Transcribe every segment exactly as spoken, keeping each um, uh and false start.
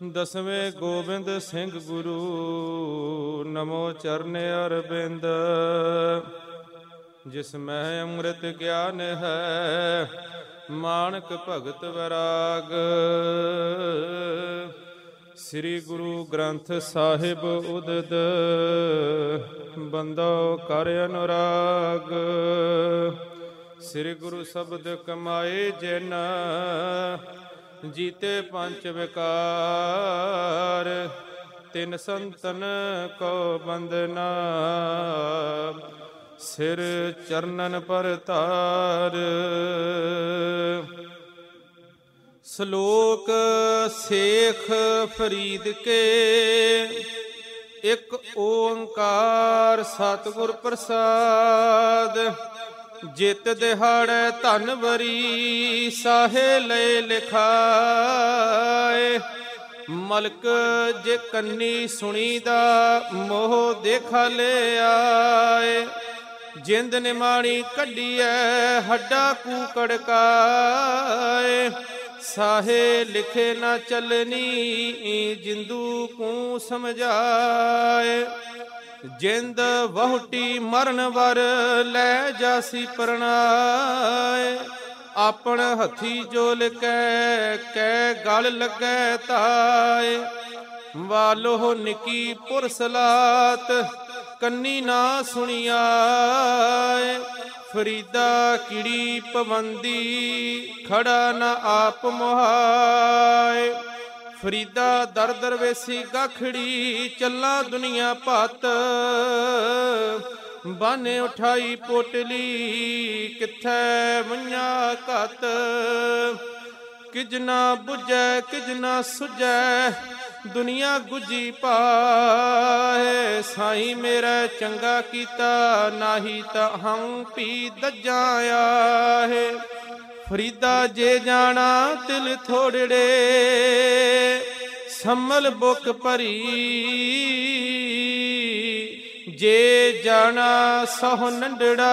ਦਸਵੇਂ ਗੋਬਿੰਦ ਸਿੰਘ ਗੁਰੂ, ਨਮੋ ਚਰਨ ਅਰਬਿੰਦ। ਜਿਸ ਮੈਂ ਅੰਮ੍ਰਿਤ ਗਿਆਨ ਹੈ, ਮਾਣਕ ਭਗਤ ਵੈਰਾਗ। ਸ੍ਰੀ ਗੁਰੂ ਗ੍ਰੰਥ ਸਾਹਿਬ ਉਦਦ, ਬੰਦੋ ਕਰ ਅਨੁਰਾਗ। ਸ੍ਰੀ ਗੁਰੂ ਸ਼ਬਦ ਕਮਾਏ ਜਿਨ, ਜੀਤੇ ਪੰਚ ਵਿਕਾਰ। ਤਿਨ ਸੰਤਨ ਕੋ ਬੰਦਨਾ, ਸਿਰ ਚਰਨਨ ਪਰ ਧਾਰ। ਸ਼ਲੋਕ ਸੇਖ ਫਰੀਦ ਕੇ, ਇੱਕ ਓੰਕਾਰ ਸਤਿਗੁਰ ਪ੍ਰਸਾਦ। ਜਿਤ ਦਿਹਾੜੈ ਧਨ ਵਰੀ, ਸਾਹੇ ਲਏ ਲਿਖਾਏ। ਮਲਕ ਜੇ ਕੰਨੀ ਸੁਣੀ ਦਾ, ਮੋਹ ਦੇਖਾ ਲੈ ਆਏ। ਜਿੰਦ ਨਿਮਾਣੀ ਕੱਢੀਐ, ਹੱਡਾ ਕੂਕੜ ਕਾਏ। ਸਾਹੇ ਲਿਖੇ ਨਾ ਚੱਲਨੀ, ਜਿੰਦੂ ਕੂ ਸਮਝਾਏ। ਜਿੰਦ ਵਹੁਟੀ ਮਰਨ ਵਰ, ਲੈ ਜਾਸੀ ਪਰਣਾਏ। ਆਪਣ ਹੱਥੀ ਜੋਲ ਕੈ, ਕੈ ਗਲ ਲੱਗੈ ਤਾਏ। ਵਾਲੋ ਨਿੱਕੀ ਪੁਰਸਲਾਤ, ਕੰਨੀ ਨਾ ਸੁਣੀਆਏ। ਫਰੀਦਾ ਕੀੜੀ ਪਵੰਦੀ, ਖੜਾ ਨਾ ਆਪ ਮੁਹਾਏ। ਫਰੀਦਾ ਦਰ ਦਰਵੇਸੀ ਗਾਖੜੀ, ਚੱਲਾ ਦੁਨੀਆ ਭੱਤ। ਬਾਨੇ ਉਠਾਈ ਪੋਟਲੀ, ਕਿੱਥੈ ਮਈਆਂ ਘੱਤ। ਕਿਜ ਨਾ ਬੁਝੈ ਕਿਜ ਨਾ ਸੁਝੈ, ਦੁਨੀਆ ਗੁੱਜੀ ਪਾਏ। ਸਾਈਂ ਮੇਰਾ ਚੰਗਾ ਕੀਤਾ, ਨਾਹੀ ਤਾਂ ਹਮ ਪੀ ਦੱਜਾਂ ਆਹੇ। ਫਰੀਦਾ ਜੇ ਜਾਣਾ ਤਿਲ ਥੋੜੜੇ, ਸੰਮਲ ਬੁੱਕ ਭਰੀ। ਜੇ ਜਾਣਾ ਸਹੁ ਨੰਡੜਾ,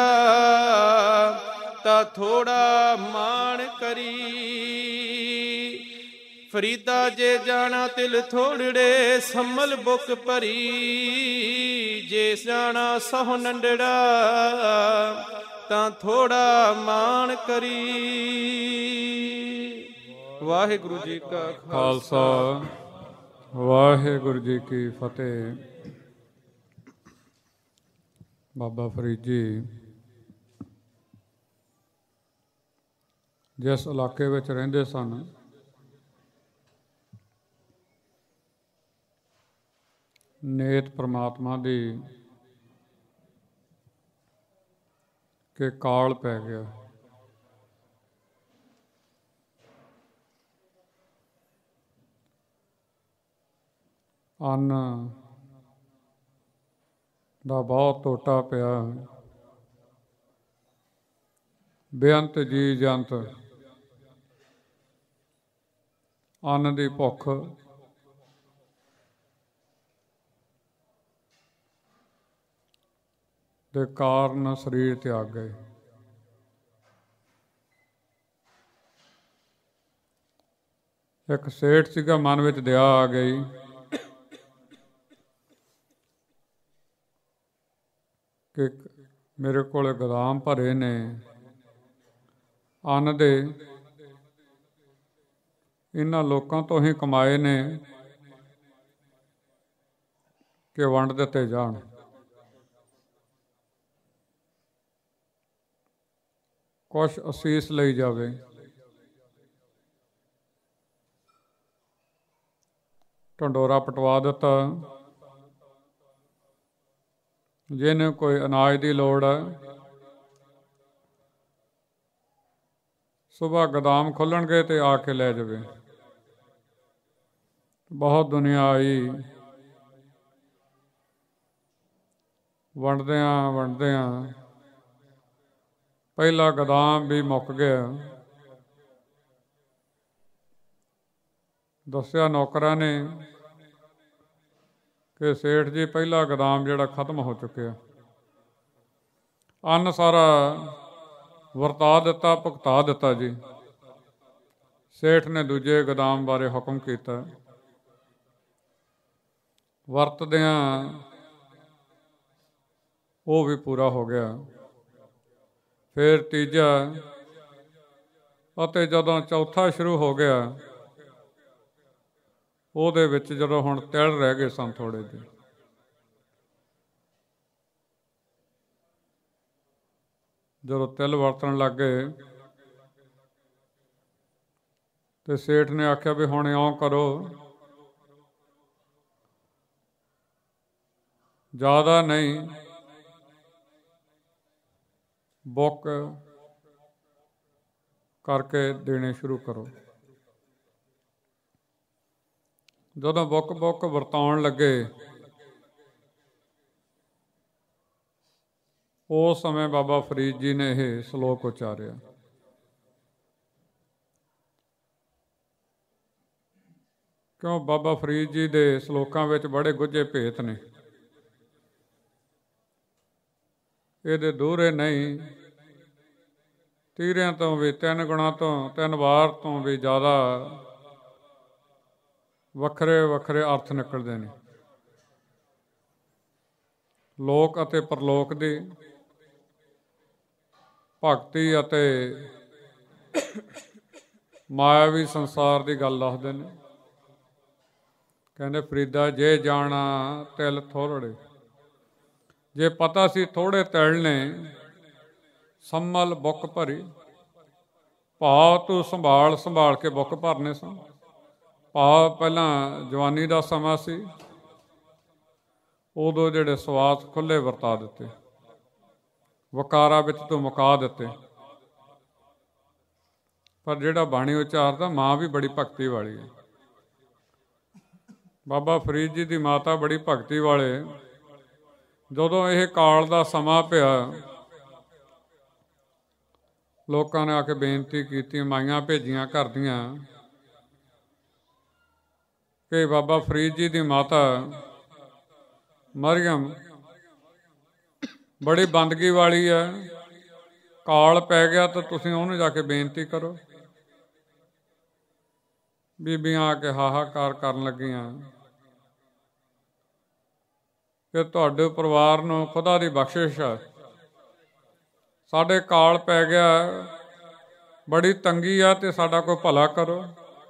ਤਾਂ ਥੋੜਾ ਮਾਣ ਕਰੀ। ਫਰੀਦਾ ਜੇ ਜਾਣਾ ਤਿਲ ਥੋੜੜੇ, ਸੰਮਲ ਬੁੱਕ ਭਰੀ। ਜੇ ਜਾਣਾ ਸਹੁ ਨੰਡੜਾ, ਤਾਂ ਥੋੜਾ ਮਾਣ ਕਰੀ। ਵਾਹਿਗੁਰੂ ਜੀ ਕਾ ਖਾਲਸਾ, ਵਾਹਿਗੁਰੂ ਜੀ ਕੀ ਫਤਿਹ। ਬਾਬਾ ਫਰੀਦ ਜੀ ਜਿਸ ਇਲਾਕੇ ਵਿੱਚ ਰਹਿੰਦੇ ਸਨ, ਨੇਤ ਪ੍ਰਮਾਤਮਾ ਦੀ ਕਿ ਕਾਲ ਪੈ ਗਿਆ। ਅੰਨ ਦਾ ਬਹੁਤ ਟੋਟਾ ਪਿਆ। ਬੇਅੰਤ ਜੀ ਜੰਤ ਅੰਨ ਦੀ ਭੁੱਖ ਦੇ ਕਾਰਨ ਸਰੀਰ ਤਿਆਗ ਗਏ। ਇੱਕ ਸੇਠ ਸੀਗਾ, ਮਨ ਵਿੱਚ ਦਇਆ ਆ ਗਈ ਕਿ ਮੇਰੇ ਕੋਲ ਗੋਦਾਮ ਭਰੇ ਨੇ ਅੰਨ ਦੇ, ਇਹਨਾਂ ਲੋਕਾਂ ਤੋਂ ਹੀ ਕਮਾਏ ਨੇ ਕਿ ਵੰਡ ਦਿੱਤੇ ਜਾਣ। ਕੁਛ ਅਸੀਸ ਲਈ ਜਾਵੇ। ਢੰਡੋਰਾ ਪਟਵਾ ਦਿੱਤਾ। ਜਿਹਨੂੰ ਕੋਈ ਅਨਾਜ ਦੀ ਲੋੜ ਹੈ, ਸੁਬਾਹ ਗੋਦਾਮ ਖੋਲ੍ਹਣਗੇ ਤੇ ਆ ਕੇ ਲੈ ਜਾਵੇ। ਬਹੁਤ ਦੁਨੀਆ ਆਈ, ਵੰਡਦਿਆਂ ਵੰਡਦਿਆਂ ਪਹਿਲਾ ਗੋਦਾਮ ਵੀ ਮੁੱਕ ਗਿਆ। ਦੱਸਿਆ ਨੌਕਰਾਂ ਨੇ ਕਿ ਸੇਠ ਜੀ ਪਹਿਲਾ ਗੋਦਾਮ ਜਿਹੜਾ ਖਤਮ ਹੋ ਚੁੱਕਿਆ। ਅੰਨ ਸਾਰਾ ਵਰਤਾ ਦਿੱਤਾ, ਭੁਗਤਾ ਦਿੱਤਾ ਜੀ। ਸੇਠ ਨੇ ਦੂਜੇ ਗੋਦਾਮ ਬਾਰੇ ਹੁਕਮ ਕੀਤਾ ਵਰਤਦਿਆਂ ਉਹ ਵੀ ਪੂਰਾ ਹੋ ਗਿਆ। ਫਿਰ ਤੀਜਾ ਅਤੇ ਜਦੋਂ ਚੌਥਾ ਸ਼ੁਰੂ ਹੋ ਗਿਆ, ਉਹਦੇ ਵਿੱਚ ਜਦੋਂ ਹੁਣ ਤਿਲ ਰਹਿ ਗਏ ਸਨ ਥੋੜ੍ਹੇ ਜਿਹੇ, ਜਦੋਂ ਤਿਲ ਵਰਤਣ ਲੱਗ ਗਏ ਤੇ ਸੇਠ ਨੇ ਆਖਿਆ ਵੀ ਹੁਣ ਇਉਂ ਕਰੋ, ਜ਼ਿਆਦਾ ਨਹੀਂ, ਬੁੱਕ ਕਰਕੇ ਦੇਣੇ ਸ਼ੁਰੂ ਕਰੋ। ਜਦੋਂ ਬੁੱਕ ਬੁੱਕ ਵਰਤਾਉਣ ਲੱਗੇ, ਉਸ ਸਮੇਂ ਬਾਬਾ ਫਰੀਦ ਜੀ ਨੇ ਇਹ ਸ਼ਲੋਕ ਉਚਾਰਿਆ। ਕਿਉਂ ਬਾਬਾ ਫਰੀਦ ਜੀ ਦੇ ਸ਼ਲੋਕਾਂ ਵਿੱਚ ਬੜੇ ਗੁੱਝੇ ਭੇਤ ਨੇ, ਇਹਦੇ ਦੂਹਰੇ ਨਹੀਂ, ਤੀਰਿਆਂ ਤੋਂ ਵੀ, ਤਿੰਨ ਗੁਣਾਂ ਤੋਂ, ਤਿੰਨ ਵਾਰ ਤੋਂ ਵੀ ਜ਼ਿਆਦਾ ਵੱਖਰੇ ਵੱਖਰੇ ਅਰਥ ਨਿਕਲਦੇ ਨੇ। ਲੋਕ ਅਤੇ ਪਰਲੋਕ ਦੀ, ਭਗਤੀ ਅਤੇ ਮਾਇਆਵੀ ਸੰਸਾਰ ਦੀ ਗੱਲ ਦੱਸਦੇ ਨੇ। ਕਹਿੰਦੇ ਫਰੀਦਾ ਜੇ ਜਾਣਾ ਤਿਲ ਥੋੜ੍ਹੜੇ, ਜੇ ਪਤਾ ਸੀ ਥੋੜ੍ਹੇ ਤਿਲ ਨੇ, ਸੰਮਲ ਬੁੱਕ ਭਰੀ, ਭਾਵ ਤੂੰ ਸੰਭਾਲ ਸੰਭਾਲ ਕੇ ਬੁੱਕ ਭਰਨੇ ਸਨ। ਭਾਵ ਪਹਿਲਾਂ ਜਵਾਨੀ ਦਾ ਸਮਾਂ ਸੀ, ਉਦੋਂ ਜਿਹੜੇ ਸਵਾਸ ਖੁੱਲ੍ਹੇ ਵਰਤਾ ਦਿੱਤੇ, ਵਕਾਰਾਂ ਵਿੱਚ ਤੂੰ ਮੁਕਾ ਦਿੱਤੇ। ਪਰ ਜਿਹੜਾ ਬਾਣੀ ਉਚਾਰਦਾ, ਮਾਂ ਵੀ ਬੜੀ ਭਗਤੀ ਵਾਲੀ ਹੈ। ਬਾਬਾ ਫਰੀਦ ਜੀ ਦੀ ਮਾਤਾ ਬੜੀ ਭਗਤੀ ਵਾਲੇ। ਜਦੋਂ ਇਹ ਕਾਲ ਦਾ ਸਮਾਂ ਪਿਆ, ਲੋਕਾਂ ਨੇ ਆ ਕੇ ਬੇਨਤੀ ਕੀਤੀ, ਮਾਈਆਂ ਭੇਜੀਆਂ ਘਰ ਦੀਆਂ ਕਿ ਬਾਬਾ ਫਰੀਦ ਜੀ ਦੀ ਮਾਤਾ ਮਰੀਅਮ ਬੜੀ ਬੰਦਗੀ ਵਾਲੀ ਹੈ, ਕਾਲ ਪੈ ਗਿਆ ਤਾਂ ਤੁਸੀਂ ਉਹਨੂੰ ਜਾ ਕੇ ਬੇਨਤੀ ਕਰੋ। ਬੀਬੀਆਂ ਆ ਕੇ ਹਾਹਾਕਾਰ ਕਰਨ ਲੱਗੀਆਂ ਕਿ ਤੁਹਾਡੇ ਪਰਿਵਾਰ ਨੂੰ ਖੁਦਾ ਦੀ ਬਖਸ਼ਿਸ਼ ਹੈ, ਸਾਡੇ ਕਾਲ ਪੈ ਗਿਆ, ਬੜੀ ਤੰਗੀ ਆ, ਤੇ ਸਾਡਾ ਕੋਈ ਭਲਾ ਕਰੋ।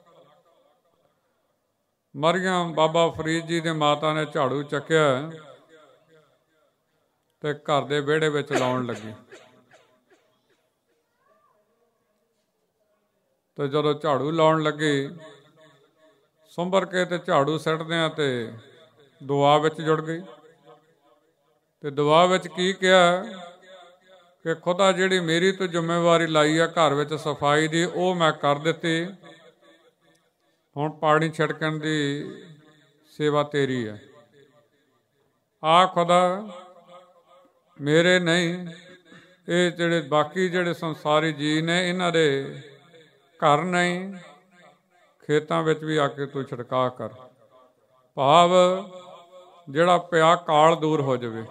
ਮਰੀਅਮ ਬਾਬਾ ਫਰੀਦ ਜੀ ਦੇ ਮਾਤਾ ਨੇ ਝਾੜੂ ਚੱਕਿਆ ਤੇ ਘਰ ਦੇ ਵਿਹੜੇ ਵਿੱਚ ਲਾਉਣ ਲੱਗੀ। ਤੇ ਜਦੋਂ ਝਾੜੂ ਲਾਉਣ ਲੱਗੀ, ਸੁੰਬਰ ਕੇ ਤੇ ਝਾੜੂ ਸੁੱਟਦਿਆਂ ਤੇ ਦੁਆ ਵਿੱਚ ਜੁੜ ਗਈ। ਤੇ ਦੁਆ ਵਿੱਚ ਕੀ ਕਿਹਾ ਕਿ ਖੁਦਾ ਜਿਹੜੀ ਮੇਰੀ ਤੋਂ ਜ਼ਿੰਮੇਵਾਰੀ ਲਾਈ ਆ ਘਰ ਵਿੱਚ ਸਫਾਈ ਦੀ, ਉਹ ਮੈਂ ਕਰ ਦਿੱਤੀ, ਹੁਣ ਪਾਣੀ ਛਿੜਕਣ ਦੀ ਸੇਵਾ ਤੇਰੀ ਹੈ। ਆ ਖੁਦਾ ਮੇਰੇ ਨਹੀਂ, ਇਹ ਜਿਹੜੇ ਬਾਕੀ ਜਿਹੜੇ ਸੰਸਾਰੀ ਜੀਅ ਨੇ, ਇਹਨਾਂ ਦੇ ਘਰ ਨਹੀਂ, ਖੇਤਾਂ ਵਿੱਚ ਵੀ ਆ ਕੇ ਤੂੰ ਛਿੜਕਾ ਕਰ। ਭਾਵ ਜਿਹੜਾ ਪਿਆ ਕਾਲ ਦੂਰ ਹੋ ਜਾਵੇ।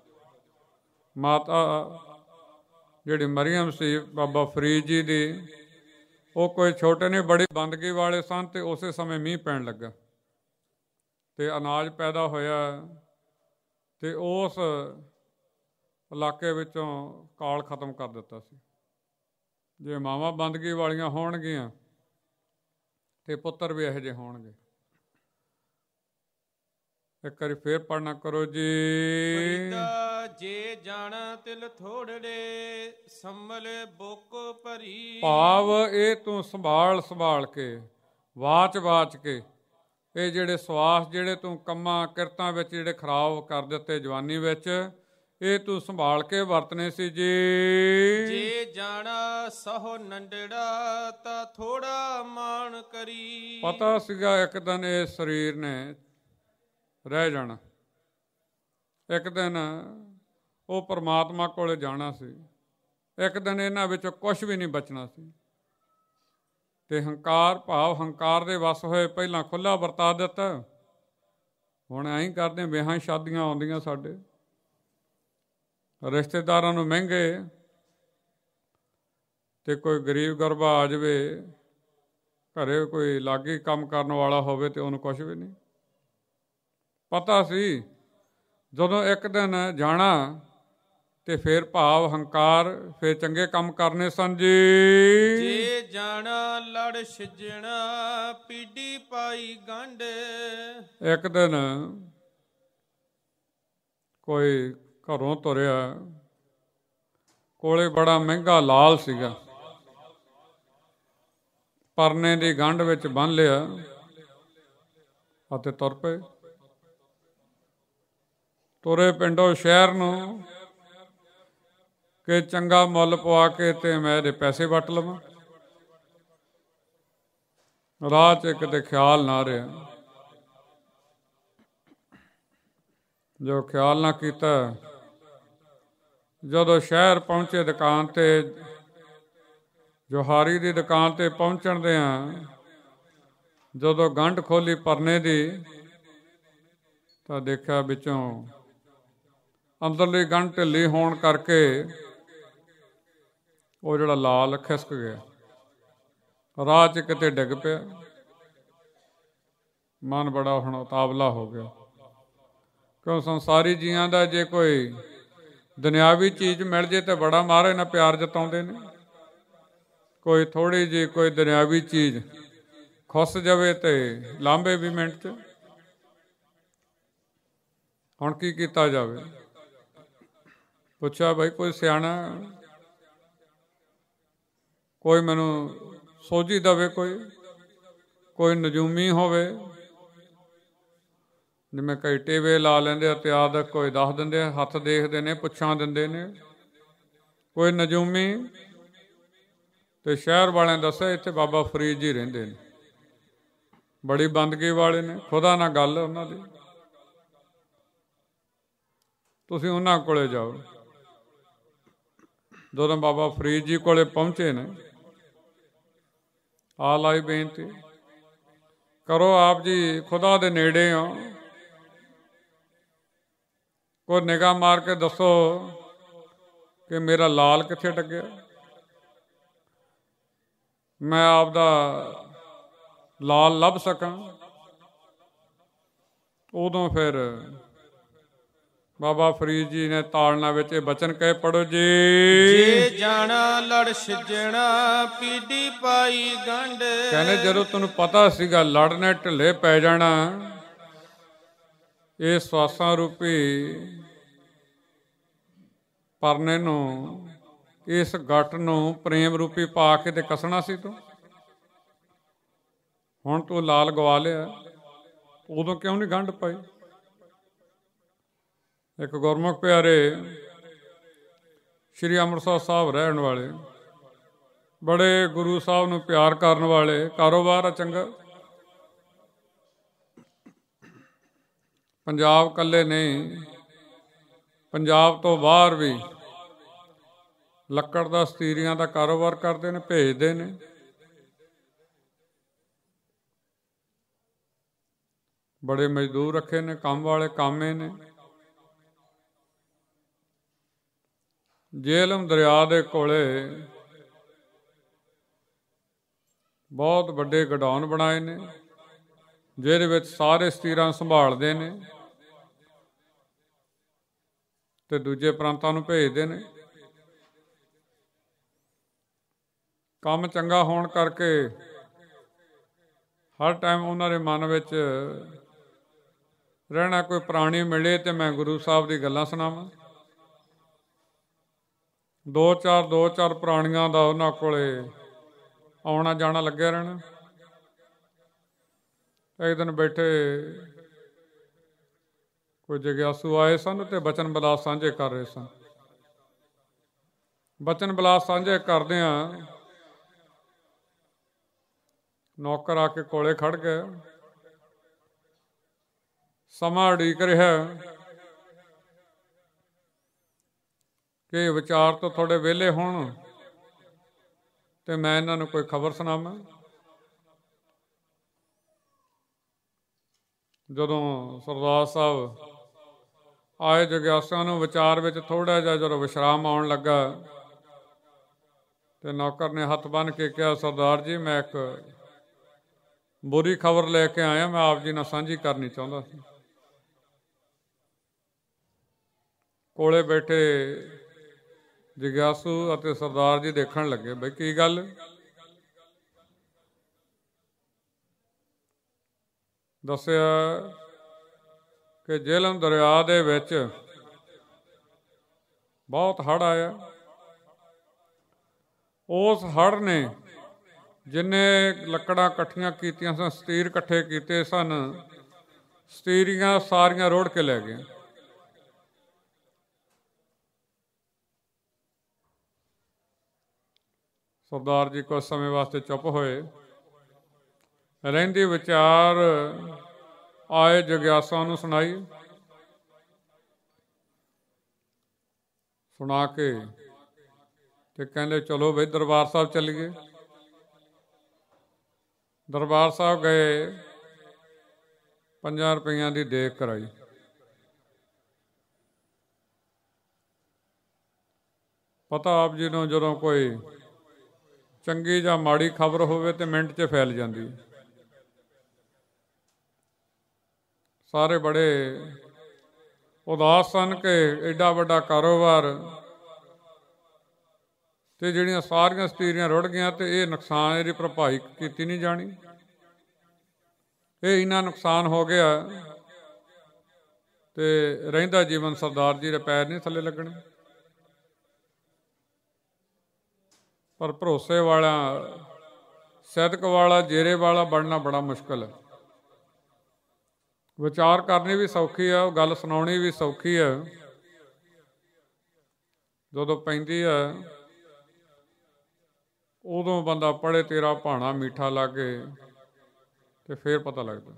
ਮਾਤਾ ਜਿਹੜੀ ਮਰੀਅਮ ਸੀ ਬਾਬਾ ਫਰੀਦ ਜੀ ਦੀ, ਉਹ ਕੋਈ ਛੋਟੇ ਨਹੀਂ, ਬੜੀ ਬੰਦਗੀ ਵਾਲੇ ਸਨ। ਤੇ ਉਸੇ ਸਮੇਂ ਮੀਂਹ ਪੈਣ ਲੱਗਾ ਤੇ ਅਨਾਜ ਪੈਦਾ ਹੋਇਆ, ਤੇ ਉਸ ਇਲਾਕੇ ਵਿੱਚੋਂ ਕਾਲ ਖਤਮ ਕਰ ਦਿੱਤਾ ਸੀ। ਜੇ ਮਾਵਾਂ ਬੰਦਗੀ ਵਾਲੀਆਂ ਹੋਣਗੀਆਂ ਤੇ ਪੁੱਤਰ ਵੀ ਇਹੋ ਜਿਹੇ ਹੋਣਗੇ। ਇੱਕ ਵਾਰੀ ਫੇਰ ਪੜ੍ਹਨਾ ਕਰੋ ਜੀ। ਜੇ ਜਾਣਾ ਤਿਲ ਥੋੜੜੇ, ਸੰਮਲ ਬੁੱਕ ਭਰੀ। ਭਾਵ ਇਹ ਤੂੰ ਸੰਭਾਲ ਸੰਭਾਲ ਕੇ, ਵਾਚ ਵਾਚ ਕੇ, ਇਹ ਜਿਹੜੇ ਸਵਾਸ ਜਿਹੜੇ ਤੂੰ ਕੰਮਾਂ ਕਿਰਤਾਂ ਵਿੱਚ ਜਿਹੜੇ ਖਰਾਬ ਕਰ ਦਿੱਤੇ ਜਵਾਨੀ ਵਿੱਚ, ਇਹ ਤੂੰ ਸੰਭਾਲ ਕੇ ਵਰਤਨੇ ਸੀ ਜੀ। ਜੇ ਜਾਣਾ ਸਹੁ ਨੰਡੜਾ, ਤਾਂ ਥੋੜਾ ਮਾਣ ਕਰੀ। ਪਤਾ ਸੀਗਾ ਇੱਕ ਦਿਨ ਇਹ ਸਰੀਰ ਨੇ ਰਹਿ ਜਾਣਾ, ਇੱਕ ਦਿਨ ਉਹ ਪਰਮਾਤਮਾ ਕੋਲ ਜਾਣਾ ਸੀ, ਇੱਕ ਦਿਨ ਇਹਨਾਂ ਵਿੱਚੋਂ ਕੁਛ ਵੀ ਨਹੀਂ ਬਚਣਾ ਸੀ। ਤੇ ਹੰਕਾਰ ਭਾਵ ਹੰਕਾਰ ਦੇ ਵਸ ਹੋਏ ਪਹਿਲਾਂ ਖੁੱਲ੍ਹਾ ਵਰਤਾ ਦਿੱਤਾ। ਹੁਣ ਐਂ ਕਰਦੇ, ਵਿਆਹਾਂ ਸ਼ਾਦੀਆਂ ਆਉਂਦੀਆਂ ਸਾਡੇ, ਰਿਸ਼ਤੇਦਾਰਾਂ ਨੂੰ ਮਹਿੰਗੇ, ਤੇ ਕੋਈ ਗਰੀਬ ਗੁਰਬਾ ਆ ਜਾਵੇ ਘਰੇ, ਕੋਈ ਲਾਗੇ ਕੰਮ ਕਰਨ ਵਾਲਾ ਹੋਵੇ ਤੇ ਉਹਨੂੰ ਕੁਛ ਵੀ ਨਹੀਂ। ਪਤਾ ਸੀ ਜਦੋਂ ਇੱਕ ਦਿਨ ਜਾਣਾ ਤੇ ਫਿਰ ਭਾਵ ਹੰਕਾਰ, ਫਿਰ ਚੰਗੇ ਕੰਮ ਕਰਨੇ ਸਨ ਜੀ। ਜੇ ਜਾਣਾ ਲੜ ਛਿਜਣਾ ਪੀੜੀ ਪਾਈ ਗੰਢ। ਇੱਕ ਦਿਨ ਕੋਈ ਘਰੋਂ ਤੁਰਿਆ, ਕੋਲੇ ਬੜਾ ਮਹਿੰਗਾ ਲਾਲ ਸੀਗਾ, ਪਰਨੇ ਦੀ ਗੰਢ ਵਿੱਚ ਬੰਨ੍ਹ ਲਿਆ ਅਤੇ ਤੁਰ ਪਏ। ਤੁਰੇ ਪਿੰਡੋਂ ਸ਼ਹਿਰ ਨੂੰ ਕਿ ਚੰਗਾ ਮੁੱਲ ਪਵਾ ਕੇ ਤੇ ਮੈਂ ਇਹਦੇ ਪੈਸੇ ਵੱਟ ਲਵਾਂ। ਰਾਹ 'ਚ ਕਿਤੇ ਖਿਆਲ ਨਾ ਰਿਹਾ। ਜੋ ਖਿਆਲ ਨਾ ਕੀਤਾ, ਜਦੋਂ ਸ਼ਹਿਰ ਪਹੁੰਚੇ ਦੁਕਾਨ 'ਤੇ, ਜੋਹਾਰੀ ਦੀ ਦੁਕਾਨ 'ਤੇ ਪਹੁੰਚਣ ਦਿਆਂ ਜਦੋਂ ਗੰਢ ਖੋਲ੍ਹੀ ਪਰਨੇ ਦੀ ਤਾਂ ਦੇਖਿਆ ਵਿੱਚੋਂ ਅੰਦਰਲੀ ਗੰਢ ਢਿੱਲੀ ਹੋਣ ਕਰਕੇ ਉਹ ਜਿਹੜਾ ਲਾਲ ਖਿਸਕ ਗਿਆ, ਰਾਹ 'ਚ ਕਿਤੇ ਡਿੱਗ ਪਿਆ। ਮਨ ਬੜਾ ਹੁਣ ਉਤਾਵਲਾ ਹੋ ਗਿਆ, ਕਿਉਂ ਸੰਸਾਰੀ ਜੀਆਂ ਦਾ ਜੇ ਕੋਈ ਦੁਨਿਆਵੀ ਚੀਜ਼ ਮਿਲ ਜੇ ਤਾਂ ਬੜਾ ਮਹਾਰਾਜ ਨਾਲ ਪਿਆਰ ਜਤਾਉਂਦੇ ਨੇ। ਕੋਈ ਥੋੜ੍ਹੀ ਜਿਹੀ ਕੋਈ ਦੁਨਿਆਵੀ ਚੀਜ਼ ਖੁੱਸ ਜਾਵੇ ਤੇ ਲਾਂਭੇ ਵੀ ਮਿੰਟ 'ਚ। ਹੁਣ ਕੀ ਕੀਤਾ ਜਾਵੇ? ਪੁੱਛਿਆ ਭਾਈ ਕੋਈ ਸਿਆਣਾ, ਕੋਈ ਮੈਨੂੰ ਸੋਝੀ ਦੇਵੇ, ਕੋਈ ਕੋਈ ਨਜੂਮੀ ਹੋਵੇ, ਜਿਵੇਂ ਕਈ ਟੇਵੇ ਲਾ ਲੈਂਦੇ ਅਤੇ ਆਦਿ ਕੋਈ ਦੱਸ ਦਿੰਦੇ, ਹੱਥ ਦੇਖਦੇ ਨੇ, ਪੁੱਛਾਂ ਦਿੰਦੇ ਨੇ। ਕੋਈ ਨਜੂਮੀ ਤੇ ਸ਼ਹਿਰ ਵਾਲਿਆਂ ਦੱਸਿਆ ਇੱਥੇ ਬਾਬਾ ਫਰੀਦ ਜੀ ਰਹਿੰਦੇ ਨੇ, ਬੜੀ ਬੰਦਗੀ ਵਾਲੇ ਨੇ, ਖੁਦਾ ਨਾਲ ਗੱਲ ਉਹਨਾਂ ਦੀ, ਤੁਸੀਂ ਉਹਨਾਂ ਕੋਲੇ ਜਾਓ। ਜਦੋਂ ਬਾਬਾ ਫਰੀਦ ਜੀ ਕੋਲੇ ਪਹੁੰਚੇ ਨੇ, ਆ ਲਾਈ ਬੇਨਤੀ ਕਰੋ, ਆਪ ਜੀ ਖੁਦਾ ਦੇ ਨੇੜੇ ਹੋ, ਕੋਈ ਨਿਗਾਹ ਮਾਰ ਕੇ ਦੱਸੋ ਕਿ ਮੇਰਾ ਲਾਲ ਕਿੱਥੇ ਡਿੱਗਿਆ, ਮੈਂ ਆਪਦਾ ਲਾਲ ਲੱਭ ਸਕਾਂ। ਉਦੋਂ ਫਿਰ ਬਾਬਾ ਫਰੀਦ ਜੀ ਨੇ ਤਾੜਨਾ ਵਿੱਚ ਇਹ ਬਚਨ ਕਹੇ, ਪੜੋ ਜੀ। ਜੇ ਜਾਣਾ ਲੜ ਛਿਜਣਾ ਪੀੜੀ ਪਾਈ ਗੰਢ। ਕਹਿੰਦੇ ਜਦੋਂ ਤੈਨੂੰ ਪਤਾ ਸੀਗਾ ਲੜ ਨੇ ਢਿੱਲੇ ਪੈ ਜਾਣਾ, ਇਹ ਸਵਾਸਾਂ ਰੂਪੀ ਪਰਨੇ ਨੂੰ, ਇਸ ਗੱਠ ਨੂੰ ਪ੍ਰੇਮ ਰੂਪੀ ਪਾ ਕੇ ਤੇ ਕੱਸਣਾ ਸੀ ਤੂੰ। ਹੁਣ ਤੂੰ ਲਾਲ ਗਵਾ ਲਿਆ, ਉਦੋਂ ਕਿਉਂ ਨਹੀਂ ਗੰਢ ਪਾਈ? ਇੱਕ ਗੁਰਮੁਖ ਪਿਆਰੇ ਸ਼੍ਰੀ ਅੰਮ੍ਰਿਤਸਰ ਸਾਹਿਬ ਰਹਿਣ ਵਾਲੇ, ਬੜੇ ਗੁਰੂ ਸਾਹਿਬ ਨੂੰ ਪਿਆਰ ਕਰਨ ਵਾਲੇ, ਕਾਰੋਬਾਰ ਆ ਚੰਗਾ। ਪੰਜਾਬ ਇਕੱਲੇ ਨਹੀਂ, ਪੰਜਾਬ ਤੋਂ ਬਾਹਰ ਵੀ ਲੱਕੜ ਦਾ ਸਤੀਰੀਆਂ ਦਾ ਕਾਰੋਬਾਰ ਕਰਦੇ ਨੇ, ਭੇਜਦੇ ਨੇ। ਬੜੇ ਮਜ਼ਦੂਰ ਰੱਖੇ ਨੇ, ਕੰਮ ਵਾਲੇ ਕਾਮੇ ਨੇ। ਜੇਹਲਮ ਦਰਿਆ ਦੇ ਕੋਲੇ ਬਹੁਤ ਵੱਡੇ ਗਡਾਊਨ ਬਣਾਏ ਨੇ, ਜਿਹਦੇ ਵਿੱਚ ਸਾਰੇ ਸਤੀਰਾਂ ਸੰਭਾਲਦੇ ਨੇ ਤੇ ਦੂਜੇ ਪ੍ਰਾਂਤਾਂ ਨੂੰ ਭੇਜਦੇ ਨੇ। ਕੰਮ ਚੰਗਾ ਹੋਣ ਕਰਕੇ ਹਰ ਟਾਈਮ ਉਹਨਾਂ ਦੇ ਮਨ ਵਿੱਚ ਰਹਿਣਾ, ਕੋਈ ਪ੍ਰਾਣੀ ਮਿਲੇ ਤੇ ਮੈਂ ਗੁਰੂ ਸਾਹਿਬ ਦੀ ਗੱਲਾਂ ਸੁਣਾਵਾਂ। ਦੋ ਚਾਰ ਦੋ ਚਾਰ ਪ੍ਰਾਣੀਆਂ ਦਾ ਉਹਨਾਂ ਕੋਲੇ ਆਉਣਾ ਜਾਣਾ ਲੱਗਿਆ ਰਹਿਣਾ। ਇੱਕ ਦਿਨ ਬੈਠੇ ਕੋਈ ਜਗਿਆਸੂ ਆਏ ਸਨ ਤੇ ਬਚਨ ਬਿਲਾਸ ਸਾਂਝੇ ਕਰ ਰਹੇ ਸਨ। ਬਚਨ ਬਿਲਾਸ ਸਾਂਝੇ ਕਰਦਿਆਂ ਨੌਕਰ ਆ ਕੇ ਕੋਲੇ ਖੜ ਗਿਆ, ਸਮਾਂ ਉਡੀਕ ਰਿਹਾ ਕਿ ਵਿਚਾਰ ਤੋਂ ਥੋੜ੍ਹੇ ਵਿਹਲੇ ਹੋਣ ਤੇ ਮੈਂ ਇਹਨਾਂ ਨੂੰ ਕੋਈ ਖਬਰ ਸੁਣਾਵਾਂ। ਜਦੋਂ ਸਰਦਾਰ ਸਾਹਿਬ ਆਏ, ਜਗਿਆਸਿਆਂ ਨੂੰ ਵਿਚਾਰ ਵਿੱਚ ਥੋੜ੍ਹਾ ਜਿਹਾ ਜਦੋਂ ਵਿਸ਼ਰਾਮ ਆਉਣ ਲੱਗਾ ਤੇ ਨੌਕਰ ਨੇ ਹੱਥ ਬੰਨ੍ਹ ਕੇ ਕਿਹਾ, ਸਰਦਾਰ ਜੀ ਮੈਂ ਇੱਕ ਬੁਰੀ ਖਬਰ ਲੈ ਕੇ ਆਇਆ, ਮੈਂ ਆਪ ਜੀ ਨਾਲ ਸਾਂਝੀ ਕਰਨੀ ਚਾਹੁੰਦਾ ਸੀ। ਕੋਲੇ ਬੈਠੇ ਜਗਿਆਸੂ ਅਤੇ ਸਰਦਾਰ ਜੀ ਦੇਖਣ ਲੱਗੇ, ਬਈ ਕੀ ਗੱਲ। ਦੱਸਿਆ ਕਿ ਜੇਹਲਮ ਦਰਿਆ ਦੇ ਵਿੱਚ ਬਹੁਤ ਹੜ੍ਹ ਆਇਆ। ਉਸ ਹੜ੍ਹ ਨੇ ਜਿੰਨੇ ਲੱਕੜਾਂ ਇਕੱਠੀਆਂ ਕੀਤੀਆਂ ਸਨ, ਸਤੀਰ ਇਕੱਠੇ ਕੀਤੇ ਸਨ, ਸਤੀਰੀਆਂ ਸਾਰੀਆਂ ਰੋੜ ਕੇ ਲੈ ਗਏ। ਸਰਦਾਰ ਜੀ ਕੁਝ ਸਮੇਂ ਵਾਸਤੇ ਚੁੱਪ ਹੋਏ। ਰਹਿੰਦੀ ਵਿਚਾਰ ਆਏ ਜਗਿਆਸਾ ਨੂੰ ਸੁਣਾਈ। ਸੁਣਾ ਕੇ ਤੇ ਕਹਿੰਦੇ ਚਲੋ ਬਈ ਦਰਬਾਰ ਸਾਹਿਬ ਚੱਲੀਏ। ਦਰਬਾਰ ਸਾਹਿਬ ਗਏ, ਪੰਜਾਂ ਰੁਪਈਆਂ ਦੀ ਦੇਗ ਕਰਾਈ। ਪਤਾ ਆਪ ਜੀ ਨੂੰ ਜਦੋਂ ਕੋਈ ਚੰਗੀ ਜਾਂ ਮਾੜੀ ਖਬਰ ਹੋਵੇ ਤੇ ਮਿੰਟ 'ਚ ਫੈਲ ਜਾਂਦੀ। ਸਾਰੇ ਬੜੇ ਉਦਾਸ ਸਨ ਕਿ ਐਡਾ ਵੱਡਾ ਕਾਰੋਬਾਰ ਤੇ ਜਿਹੜੀਆਂ ਸਾਰੀਆਂ ਸਤੀਰੀਆਂ ਰੁੜ ਗਈਆਂ ਤੇ ਇਹ ਨੁਕਸਾਨ, ਇਹਦੀ ਭਰਪਾਈ ਕੀਤੀ ਨਹੀਂ ਜਾਣੀ। ਇਹ ਇੰਨਾ ਨੁਕਸਾਨ ਹੋ ਗਿਆ ਤੇ ਰਹਿੰਦਾ ਜੀਵਨ ਸਰਦਾਰ ਜੀ ਦੇ ਪੈਰ ਨਹੀਂ ਥੱਲੇ ਲੱਗਣੇ। ਪਰ ਭਰੋਸੇ ਵਾਲਾ, ਸਿਦਕ ਵਾਲਾ, ਜੇਰੇ ਵਾਲਾ ਬਣਨਾ ਬੜਾ ਮੁਸ਼ਕਿਲ ਹੈ। ਵਿਚਾਰ ਕਰਨੀ ਵੀ ਸੌਖੀ ਆ, ਉਹ ਗੱਲ ਸੁਣਾਉਣੀ ਵੀ ਸੌਖੀ ਆ। ਜਦੋਂ ਪੈਂਦੀ ਆ ਉਦੋਂ ਬੰਦਾ ਪੜ੍ਹੇ ਤੇਰਾ ਭਾਣਾ ਮੀਠਾ ਲਾਗੇ ਤੇ ਫੇਰ ਪਤਾ ਲੱਗਦਾ।